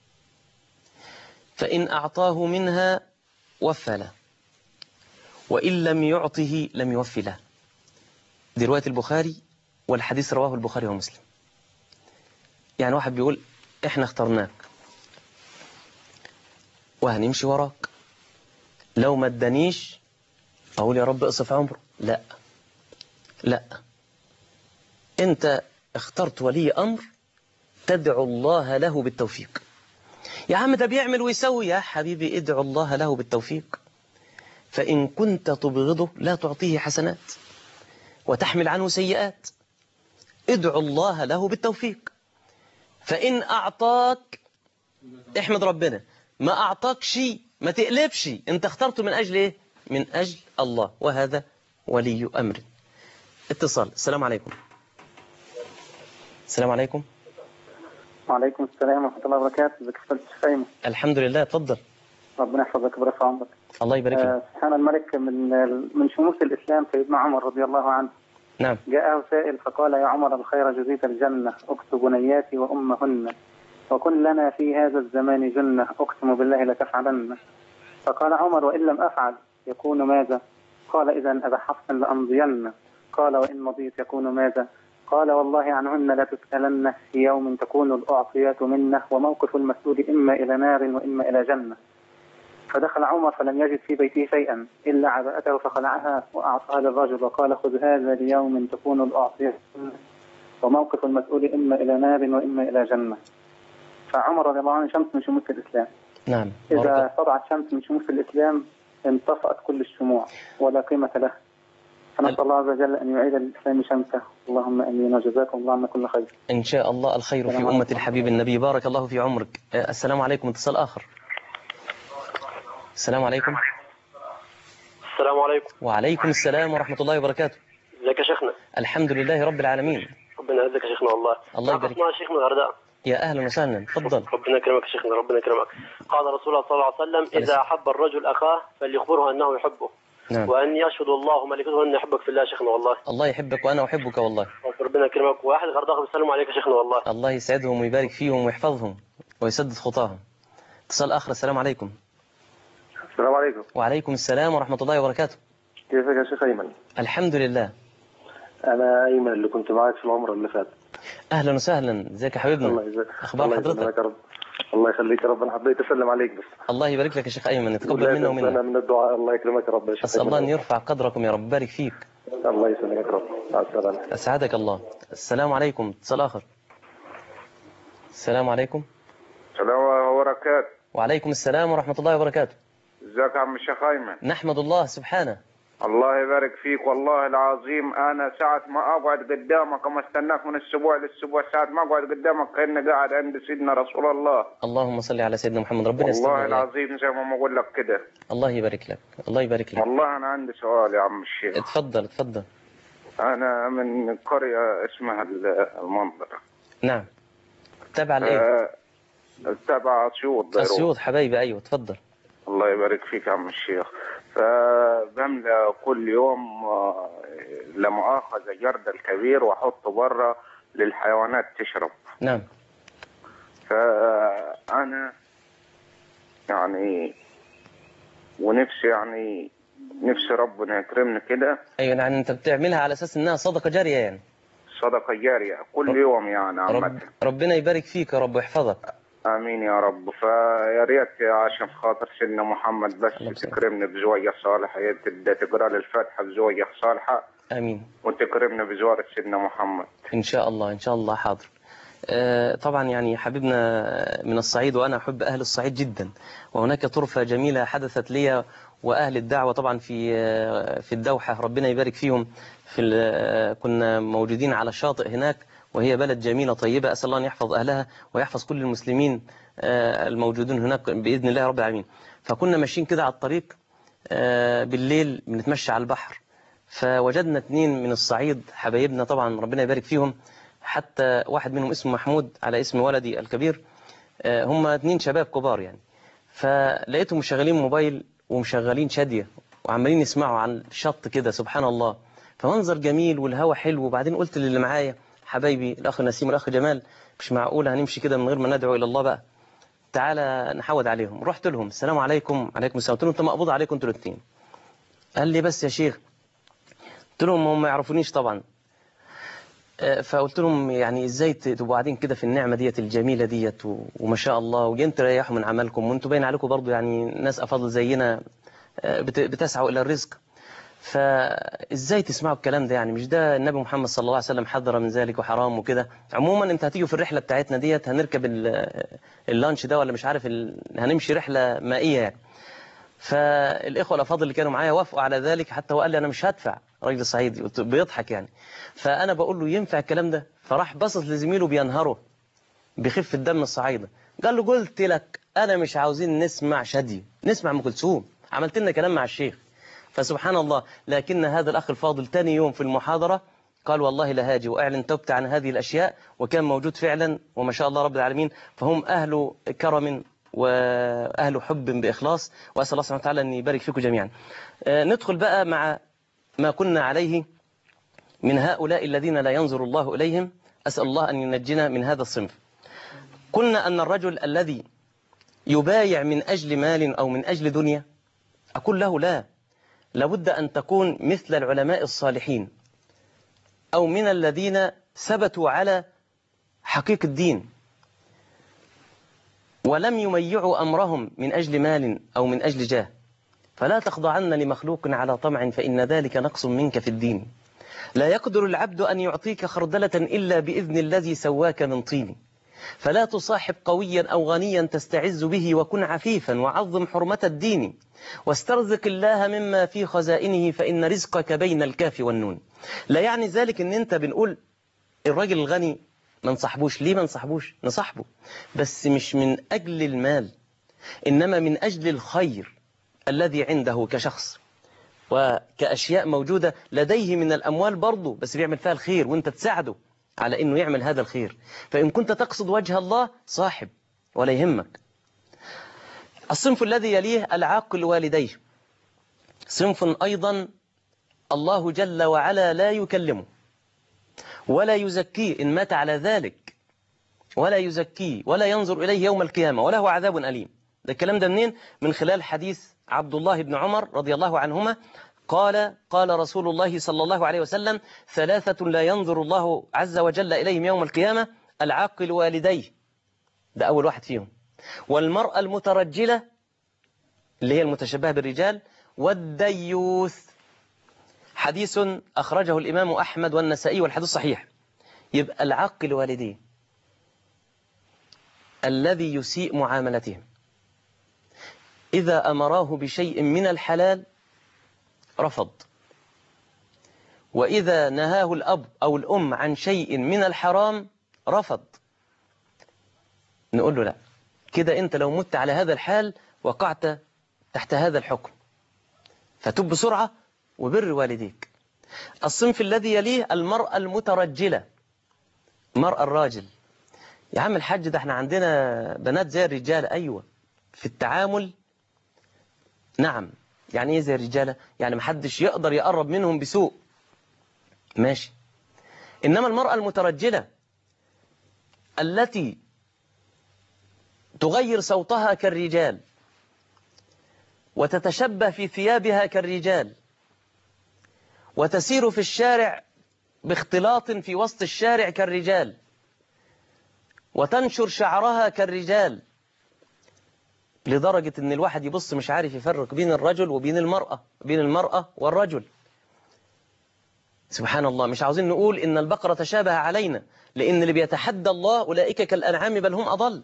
فإن أعطاه منها وفى له، وإن لم يعطه لم يوفي له. دي رواية البخاري، والحديث رواه البخاري ومسلم. يعني واحد بيقول: إحنا اخترناك وهنمشي وراك، لو ما ادانيش أقول يا رب اقصف عمره. لا لا، أنت اخترت ولي أمر تدعو الله له بالتوفيق. يا عم ده بيعمل ويسوي، يا حبيبي ادعو الله له بالتوفيق. فإن كنت تبغضه لا تعطيه حسنات وتحمل عنه سيئات، ادعو الله له بالتوفيق. فإن أعطاك احمد ربنا، ما أعطاك شيء ما تقلبش، انت اخترته من أجل ايه؟ من أجل الله، وهذا ولي أمر. اتصال. السلام عليكم. السلام عليكم. وعليكم السلام ورحمة الله وبركاته. ازيك يا فندم شفايمة؟ الحمد لله، اتفضل. ربنا يحفظك ويرفع عمرك. الله يبارك فيك. آه سبحان الملك، من من شموس الإسلام سيدنا عمر رضي الله عنه. نعم. جاءه سائل فقال: يا عمر، الخير جزيت الجنة، اكتب بنياتي وأمهن، وكن لنا في هذا الزمان جنة، أقسم بالله لتفعلن. فقال عمر: وإن لم أفعل يكون ماذا؟ قال: إذا أبا حفص لأمضين. قال: وإن مضيت يكون ماذا؟ قال: والله عنهن لا تسألن في يوم تكون الأعطيات منه، وموقف المسؤول إما إلى نار وإما إلى جنة. فدخل عمر فلم يجد في بيته شيئا إلا عباءته فخلعها وأعطاها للرجل وقال: خذ هذا ليوم تكون الأعطيات منه، وموقف المسؤول إما إلى نار وإما إلى جنة. فعمر رضي الله عنه شمس من شموس الإسلام. نعم. إذا طلعت شمس من شموس الإسلام انطفأت كل الشموع ولا قيمة له. فنسأل الله عز وجل أن يعيد الإسلام شمسه. اللهم أمين، وجزاكم الله عنا كل خير. إن شاء الله الخير في أمة الحبيب النبي. بارك الله في عمرك. السلام عليكم. اتصال آخر. السلام عليكم. السلام عليكم. وعليكم السلام ورحمة الله وبركاته. ازيك يا شيخنا؟ الحمد لله رب العالمين. ربنا يعزك يا شيخنا والله. الله يبارك. معك شيخ من الغرداء. يا أهلا وسهلا، تفضل. ربنا يكرمك يا شيخنا، ربنا يكرمك. قال رسول الله صلى الله عليه وسلم: إذا أحب الرجل أخاه فليخبره أنه يحبه. نعم. وأن يشهد الله وملائكته أن يحبك في الله يا شيخنا والله. الله يحبك وأنا أحبك والله. ربنا يكرمك. وأحد الغرداء بيسلموا عليك يا شيخنا والله. الله يسعدهم ويبارك فيهم ويحفظهم ويسدد خطاهم. اتصال آخر. السلام عليكم. السلام عليكم. وعليكم السلام ورحمة الله وبركاته. كيفك يا شيخ أيمن؟ الحمد لله. أنا أيمن اللي كنت معك في العمرة اللي فات. أهلا وسهلا، ازيك يا حبيبنا؟ الله يجزاك. أخبار الله حضرتك؟ يسلمك يا رب. الله يخليك يا رب. أنا حبيت أسلم عليك بس. الله يبارك لك يا شيخ أيمن، يتقبل منا ومنك. أنا من الدعاء. الله يكرمك يا رب يا شيخ. أسأل الله أن يرفع قدركم يا رب، بارك فيك. الله يسلمك يا رب. مع السلامة. أسعدك الله. السلام عليكم. اتصال آخر. السلام عليكم. السلام وبركاته. وعليكم السلام ورحمة الله وبركاته. ازيك يا عم الشيخ ايمن؟ نحمد الله سبحانه. الله يبارك فيك. والله العظيم انا ساعة ما اقعد قدامك وما استناك من الاسبوع للاسبوع، ساعة ما اقعد قدامك كأني قاعد عند سيدنا رسول الله. اللهم صل على سيدنا محمد. ربنا يستر. والله العظيم زي ما بقول لك كده. الله يبارك لك. الله يبارك لك. والله انا عندي سؤال يا عم الشيخ. اتفضل اتفضل. انا من قرية اسمها المنظرة. نعم. تابع لايه؟ أه تبع اسيوط. اسيوط حبايبي. ايوه اتفضل. الله يبارك فيك يا عم الشيخ. فبملى كل يوم لما اخذ الجرد الكبير واحطه بره للحيوانات تشرب. نعم. فانا يعني ونفسي يعني نفسي ربنا يكرمني كده. ايوه يعني انت بتعملها على اساس انها صدقه جاريه يعني. صدقه جاريه كل رب يوم يعني عامه. رب ربنا يبارك فيك يا رب ويحفظك. امين يا رب. فيا ريت عشان خاطر سيدنا محمد بس تكرمني بزوجة صالحة، تقرا لي الفاتحة بزوجة صالحة. امين. وتكرمني بزوارة سيدنا محمد. ان شاء الله ان شاء الله. حاضر. آه طبعا يعني حبيبنا من الصعيد وانا احب اهل الصعيد جدا، وهناك طرفة جميلة حدثت لي واهل الدعوة طبعا في في الدوحة، ربنا يبارك فيهم. في كنا موجودين على الشاطئ هناك، وهي بلد جميلة طيبة، أسأل الله أن يحفظ أهلها ويحفظ كل المسلمين الموجودين هناك بإذن الله رب العالمين. فكنا ماشيين كده على الطريق بالليل بنتمشى على البحر، فوجدنا اثنين من الصعيد حبايبنا طبعا ربنا يبارك فيهم، حتى واحد منهم اسمه محمود على اسم ولدي الكبير. هم اثنين شباب كبار يعني. فلقيتهم مشغلين موبايل ومشغلين شادية وعمالين يسمعوا عن الشط كده، سبحان الله. فمنظر جميل والهواء حلو. وبعدين قلت للي معايا حبايبي الأخ نسيم والأخ جمال، مش معقول هنمشي كده من غير ما ندعو إلى الله بقى، تعالى نحود عليهم. رحت لهم السلام عليكم. عليكم السلام. قلت لهم انت مقبوض عليكم انتوا الاثنين. قال لي بس يا شيخ. قلت لهم هم ما يعرفونيش طبعا. فقلت لهم يعني ازاي تبقوا قاعدين كده في النعمة ديت الجميلة ديت وما شاء الله، وجين تريحوا من عملكم، وانتوا باين عليكم برضو يعني ناس أفاضل زينا بتسعوا إلى الرزق، فازاي تسمعوا الكلام ده؟ يعني مش ده النبي محمد صلى الله عليه وسلم حذر من ذلك وحرام وكده؟ عموما انت هتيجوا في الرحله بتاعتنا ديت، هنركب اللانش ده ولا مش عارف ال... هنمشي رحله مائيه يعني. فالاخوه الافاضل اللي كانوا معايا وافقوا على ذلك، حتى هو قال لي انا مش هدفع، راجل صعيدي بيضحك يعني. فانا بقول له ينفع الكلام ده؟ فراح بصص لزميله بينهره بخف الدم الصعيده، قال له قلت لك انا مش عاوزين نسمع شادي، نسمع ام كلثوم، عملت لنا كلام مع الشيخ. فسبحان الله. لكن هذا الأخ الفاضل تاني يوم في المحاضرة قال والله لهاجي وأعلن توبت عن هذه الأشياء، وكان موجود فعلا وما شاء الله رب العالمين. فهم أهل كرم وأهل حب بإخلاص، وأسأل الله سبحانه وتعالى أن يبارك فيكم جميعا. ندخل بقى مع ما كنا عليه من هؤلاء الذين لا ينظر الله إليهم. أسأل الله أن ينجنا من هذا الصنف. قلنا أن الرجل الذي يبايع من أجل مال أو من أجل دنيا، أقول له لا، لابد أن تكون مثل العلماء الصالحين أو من الذين ثبتوا على حقيقة الدين ولم يميعوا أمرهم من أجل مال أو من أجل جاه. فلا تخضعن لمخلوق على طمع فإن ذلك نقص منك في الدين. لا يقدر العبد أن يعطيك خردلة إلا بإذن الذي سواك من طين. فلا تصاحب قويا أو غنيا تستعز به، وكن عفيفا وعظم حرمة الدين، واسترزق الله مما في خزائنه فإن رزقك بين الكاف والنون. لا يعني ذلك ان انت بنقول الراجل الغني ما نصاحبوش. ليه ما نصاحبوش؟ نصاحبه بس مش من أجل المال، إنما من أجل الخير الذي عنده كشخص. وكأشياء موجودة لديه من الأموال برضه، بس بيعمل فيها الخير وانت تساعده على انه يعمل هذا الخير. فإن كنت تقصد وجه الله صاحب ولا يهمك. الصنف الذي يليه العاق لوالديه، صنف أيضا الله جل وعلا لا يكلمه ولا يزكيه إن مات على ذلك، ولا يزكيه ولا ينظر إليه يوم القيامة وله عذاب أليم. ده الكلام ده منين؟ من خلال حديث عبد الله بن عمر رضي الله عنهما قال قال رسول الله صلى الله عليه وسلم: ثلاثة لا ينظر الله عز وجل إليهم يوم القيامة: العاق لوالديه، ده أول واحد فيهم، والمرأة المترجلة اللي هي المتشبهة بالرجال، والديوث. حديث أخرجه الإمام أحمد والنسائي والحديث صحيح. يبقى العاق لوالديه الذي يسيء معاملتهم، إذا أمراه بشيء من الحلال رفض، وإذا نهاه الأب أو الأم عن شيء من الحرام رفض. نقول له لا، كده أنت لو مت على هذا الحال وقعت تحت هذا الحكم، فتب بسرعة وبر والديك. الصنف الذي يليه المرأة المترجلة، مرأة الراجل. يا عم الحاج، ده احنا عندنا بنات زي الرجال. أيوة، في التعامل نعم. يعني ايه زي الرجالة؟ يعني محدش يقدر يقرب منهم بسوء، ماشي. إنما المرأة المترجلة التي تغير صوتها كالرجال وتتشبه في ثيابها كالرجال وتسير في الشارع باختلاط في وسط الشارع كالرجال وتنشر شعرها كالرجال، لدرجة ان الواحد يبص مش عارف يفرق بين الرجل وبين المرأة، بين المرأة والرجل. سبحان الله. مش عاوزين نقول ان البقرة تشابه علينا، لان اللي بيتحدى الله اولئك كالانعام بل هم اضل.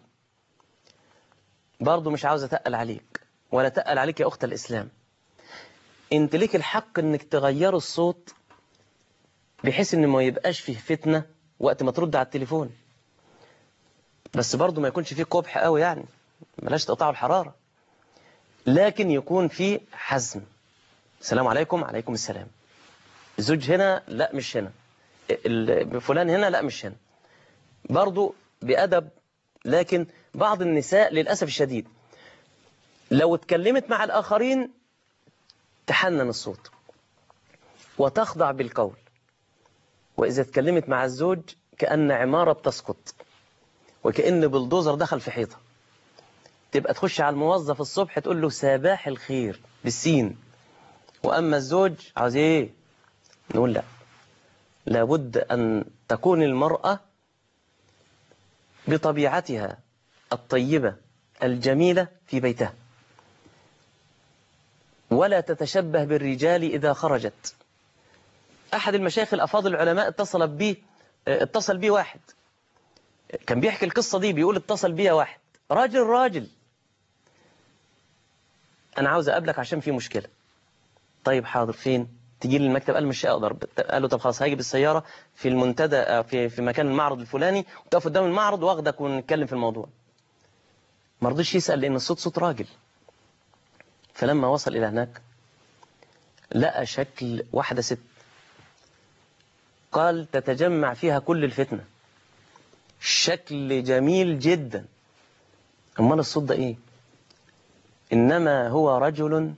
برضو مش عاوز اتقل عليك ولا تقل عليك يا اخت الاسلام. انت ليك الحق انك تغير الصوت بحيث ان ما يبقاش فيه فتنة وقت ما ترد على التليفون، بس برضو ما يكونش فيه قبح قوي، يعني بلاش تقطعوا الحرارة، لكن يكون فيه حزم. السلام عليكم. عليكم السلام. الزوج هنا لا مش هنا، فلان هنا لا مش هنا، برضو بأدب. لكن بعض النساء للأسف الشديد لو اتكلمت مع الآخرين تحنن الصوت وتخضع بالقول، وإذا اتكلمت مع الزوج كأن عمارة بتسقط وكأن بلدوزر دخل في حيطة. تبقى تخش على الموظف الصبح تقول له سباح الخير بالسين، وأما الزوج عاوز ايه؟ نقول لا، لابد أن تكون المرأة بطبيعتها الطيبة الجميلة في بيتها، ولا تتشبه بالرجال إذا خرجت. أحد المشايخ الأفاضل العلماء اتصل بيه اتصل بيه واحد كان بيحكي القصة دي، بيقول اتصل بيه واحد راجل راجل أنا عاوز أقابلك عشان في مشكلة. طيب حاضر، فين؟ تجي لي المكتب. قال مش هقدر. قال له طب خلاص هاجي بالسيارة في المنتدى في في مكان المعرض الفلاني، وتقف قدام المعرض واخدك ونتكلم في الموضوع. ما رضيش يسأل لأن الصوت صوت راجل. فلما وصل إلى هناك لقى شكل واحدة ست، قال تتجمع فيها كل الفتنة، شكل جميل جدا. أمال الصوت ده إيه؟ إنما هو رجل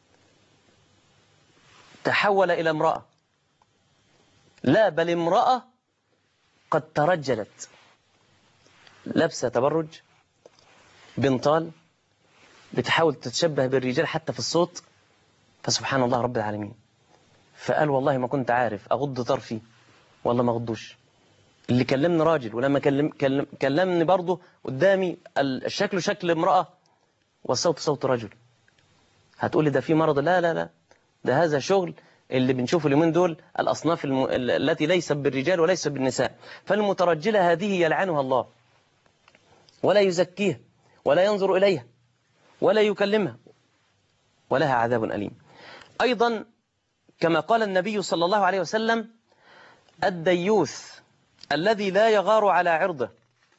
تحول إلى امرأة، لا بل امرأة قد ترجلت، لابسة تبرج، بنطال، بتحاول تتشبه بالرجال حتى في الصوت. فسبحان الله رب العالمين. فقال والله ما كنت عارف أغض طرفي والله ما غضوش. اللي كلمني راجل، ولما كلم كلم كلمني برضه قدامي الشكل شكل امرأة والصوت صوت رجل. هتقولي ده في مرض؟ لا لا لا، ده هذا شغل اللي بنشوفه اليومين دول، الأصناف الم... التي ليست بالرجال وليست بالنساء. فالمترجلة هذه يلعنها الله ولا يزكيها ولا ينظر إليها ولا يكلمها ولها عذاب أليم. أيضا كما قال النبي صلى الله عليه وسلم: الديوث الذي لا يغار على عرضه،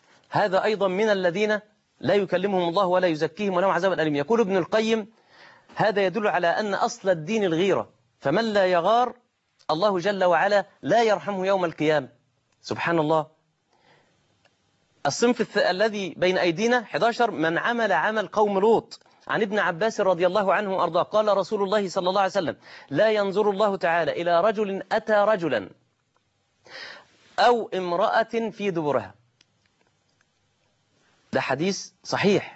هذا أيضا من الذين لا يكلمهم الله ولا يزكيهم ولهم عذاب أليم. يقول ابن القيم: هذا يدل على أن أصل الدين الغيرة، فمن لا يغار الله جل وعلا لا يرحمه يوم القيامة. سبحان الله. الصنف الذي بين أيدينا أحد عشر من عمل عمل قوم لوط. عن ابن عباس رضي الله عنه وأرضاه قال رسول الله صلى الله عليه وسلم: لا ينظر الله تعالى إلى رجل أتى رجلا أو امرأة في دبرها. ده حديث صحيح.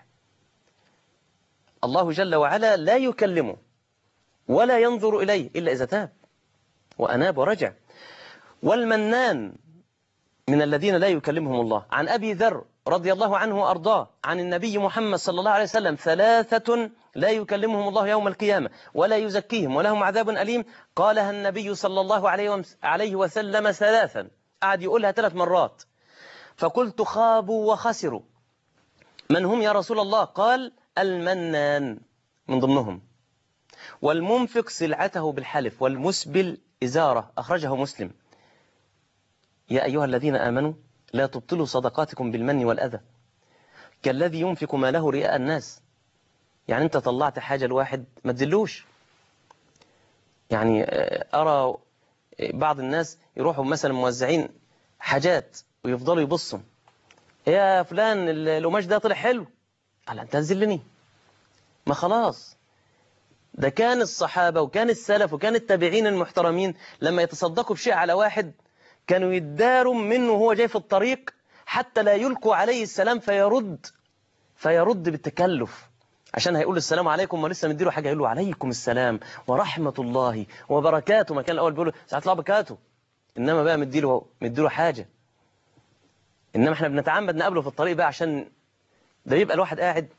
الله جل وعلا لا يكلمه ولا ينظر إليه إلا إذا تاب وأناب ورجع. والمنان من الذين لا يكلمهم الله. عن أبي ذر رضي الله عنه وأرضاه عن النبي محمد صلى الله عليه وسلم: ثلاثة لا يكلمهم الله يوم القيامة ولا يزكيهم ولهم عذاب أليم. قالها النبي صلى الله عليه وسلم ثلاثا، قعد يقولها ثلاث مرات. فقلت: خابوا وخسروا. من هم يا رسول الله؟ قال: المنان من ضمنهم، والمنفق سلعته بالحلف، والمسبل إزارة. أخرجه مسلم. يا أيها الذين آمنوا لا تبطلوا صدقاتكم بالمن والأذى كالذي ينفق ماله رئاء الناس. يعني أنت طلعت حاجة الواحد ما تدلوش. يعني أرى بعض الناس يروحوا مثلا موزعين حاجات ويفضلوا يبصوا: يا فلان القماش ده طلع حلو. قال: أنت هتذلني؟ ما خلاص. ده كان الصحابة وكان السلف وكان التابعين المحترمين لما يتصدقوا بشيء على واحد كانوا يداروا منه وهو جاي في الطريق حتى لا يلقوا عليه السلام فيرد فيرد بالتكلف، عشان هيقول السلام عليكم ولسه مديله حاجة يقول له: عليكم السلام ورحمة الله وبركاته. ما كان الأول بيقول له ساعة الله بركاته، إنما بقى مديله مديله حاجة. إنما احنا بنتعمد نقابله في الطريق بقى، عشان ده يبقى الواحد قاعد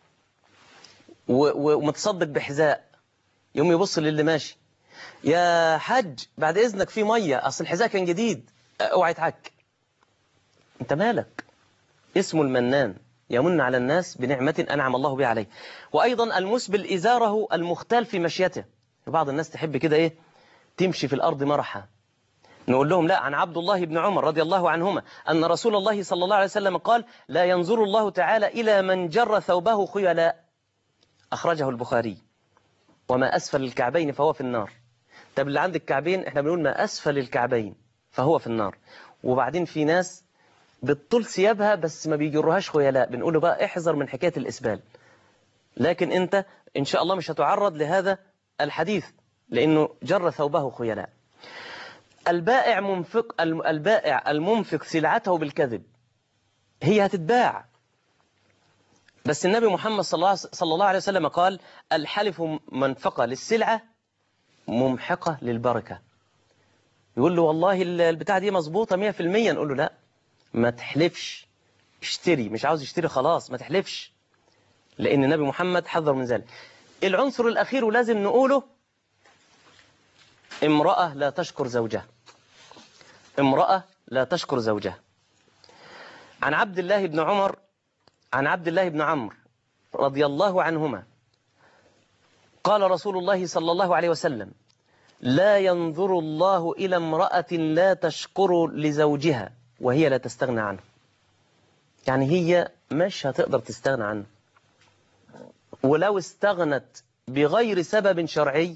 ومتصدق بحذاء، يوم يبص للي ماشي: يا حج بعد إذنك في مية، أصل الحذاء كان جديد، اوعى يتعك. انت مالك؟ اسمه المنان، يمن على الناس بنعمة أنعم الله بها عليه. وأيضا المسبل إزاره المختال في مشيته. بعض الناس تحب كده إيه تمشي في الأرض مرحا. نقول لهم: لا. عن عبد الله بن عمر رضي الله عنهما أن رسول الله صلى الله عليه وسلم قال: لا ينظر الله تعالى إلى من جر ثوبه خيلاء. أخرجه البخاري. وما أسفل الكعبين فهو في النار. طب اللي عند الكعبين احنا بنقول ما أسفل الكعبين فهو في النار. وبعدين في ناس بتطول ثيابها بس ما بيجرهاش خيلاء، بنقول له بقى احذر من حكاية الإسبال. لكن انت ان شاء الله مش هتعرض لهذا الحديث لأنه جر ثوبه خيلاء. البائع منفق البائع المنفق سلعته بالكذب، هي هتتباع، بس النبي محمد صلى الله عليه وسلم قال: الحلف منفقة للسلعة ممحقة للبركة. يقول له: والله البتاعة دي مظبوطة مية في المية. نقول له: لا، ما تحلفش، اشتري. مش عاوز يشتري خلاص ما تحلفش، لأن النبي محمد حذر من ذلك. العنصر الأخير ولازم نقوله: امرأة لا تشكر زوجها. امرأة لا تشكر زوجها. عن عبد الله بن عمر عن عبد الله بن عمرو رضي الله عنهما قال رسول الله صلى الله عليه وسلم: لا ينظر الله إلى امرأة لا تشكر لزوجها وهي لا تستغنى عنه. يعني هي مش هتقدر تستغنى عنه، ولو استغنت بغير سبب شرعي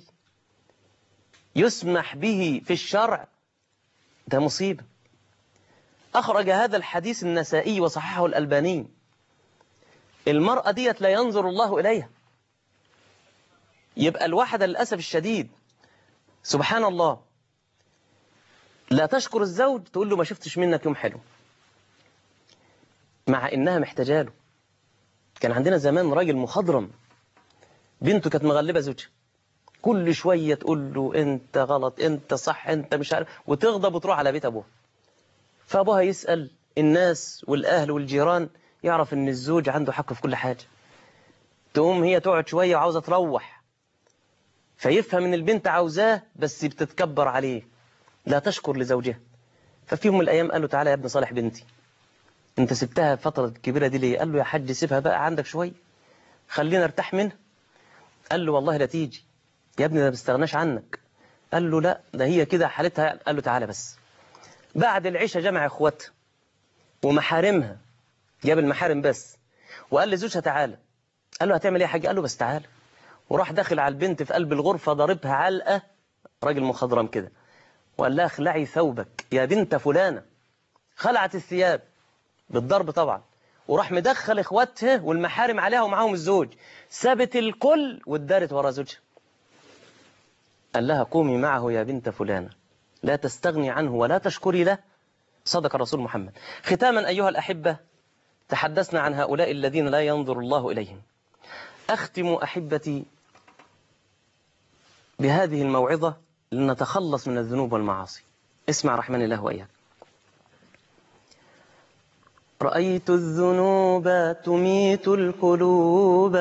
يسمح به في الشرع ده مصيبة. أخرج هذا الحديث النسائي وصححه الألباني. المرأة ديت لا ينظر الله إليها. يبقى الواحدة للأسف الشديد سبحان الله لا تشكر الزوج، تقول له: ما شفتش منك يوم حلو، مع إنها محتاجة له. كان عندنا زمان راجل مخضرم، بنته كانت مغلبة زوجها، كل شوية تقول له: أنت غلط، أنت صح، أنت مش عارف، وتغضب وتروح على بيت أبوها. فأبوها يسأل الناس والأهل والجيران، يعرف إن الزوج عنده حق في كل حاجة. تقوم هي تقعد شوية وعاوزة تروح، فيفهم إن البنت عاوزاه بس بتتكبر عليه، لا تشكر لزوجها. ففي يوم من الأيام قال له: تعالى يا ابن صالح بنتي، أنت سبتها فترة كبيرة دي ليه؟ قال له: يا حاج سيبها بقى عندك شوية، خلينا ارتاح منها. قال له: والله لا تيجي يا ابني، ده ما بستغناش عنك. قال له: لا، ده هي كده حالتها. قال له: تعالى بس. بعد العشاء جمع اخواتها ومحارمها، جاب المحارم بس، وقال لزوجها: تعالى. قال له: هتعمل ايه يا حاج؟ قال له: بس تعالى. وراح داخل على البنت في قلب الغرفة ضربها علقة، راجل مخضرم كده، وقال لها اخلعي ثوبك يا بنت فلانة. خلعت الثياب بالضرب طبعا، وراح مدخل اخواتها والمحارم عليها ومعاهم الزوج، سابت الكل واتدارت ورا زوجها. قال لها قومي معه يا بنت فلانة، لا تستغني عنه ولا تشكري له. صدق الرسول محمد. ختاما أيها الأحبة، تحدثنا عن هؤلاء الذين لا ينظر الله إليهم. أختم أحبتي بهذه الموعظة لنتخلص من الذنوب والمعاصي. اسمع رحمن الله وإياك. رأيت الذنوب تميت القلوب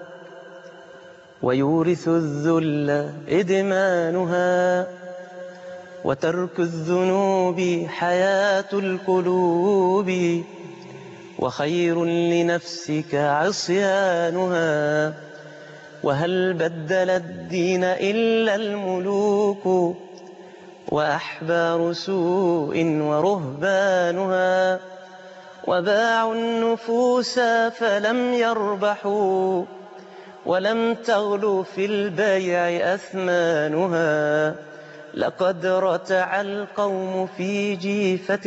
ويورث الذل إدمانها، وترك الذنوب حياة القلوب وخير لنفسك عصيانها. وهل بدل الدين إلا الملوك وأحبار سوء ورهبانها، وباعوا النفوس فلم يربحوا ولم تغلو في البيع أثمانها. لقد رتع القوم في جيفة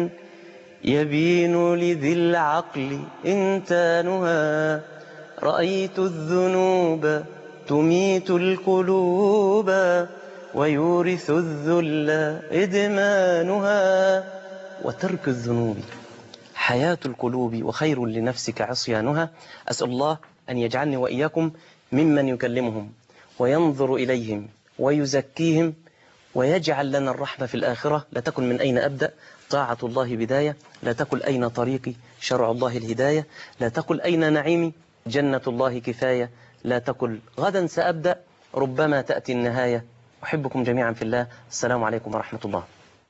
يبين لذي العقل إنتانها. رأيت الذنوب تميت القلوب ويورث الذل إدمانها، وترك الذنوب حياة القلوب وخير لنفسك عصيانها. أسأل الله أن يجعلني وإياكم ممن يكلمهم وينظر إليهم ويزكيهم، ويجعل لنا الرحمة في الآخرة. لا تكن من أين أبدأ، طاعة الله بداية. لا تقل أين طريقي، شرع الله الهداية. لا تقل أين نعيمي، جنة الله كفاية. لا تقل غدا سأبدأ، ربما تأتي النهاية. أحبكم جميعا في الله. السلام عليكم ورحمة الله.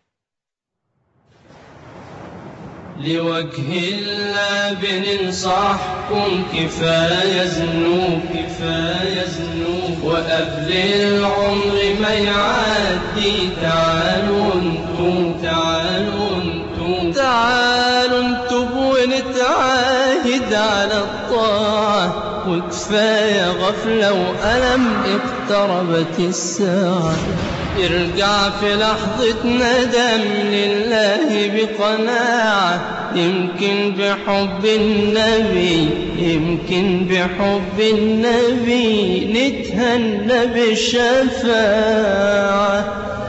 لوجه الله بننصحكم كفاية ذنوب كفاية ذنوب، وقبل العمر ما يعدي تعالوا انتم تعالوا انتم تعالوا انتم ونتعاهد على الطاعة، وكفاية غفلة وألم اقتربت الساعة. ارجع في لحظة ندم لله بقناعة، يمكن بحب النبي يمكن بحب النبي نتهنى بالشفاعة.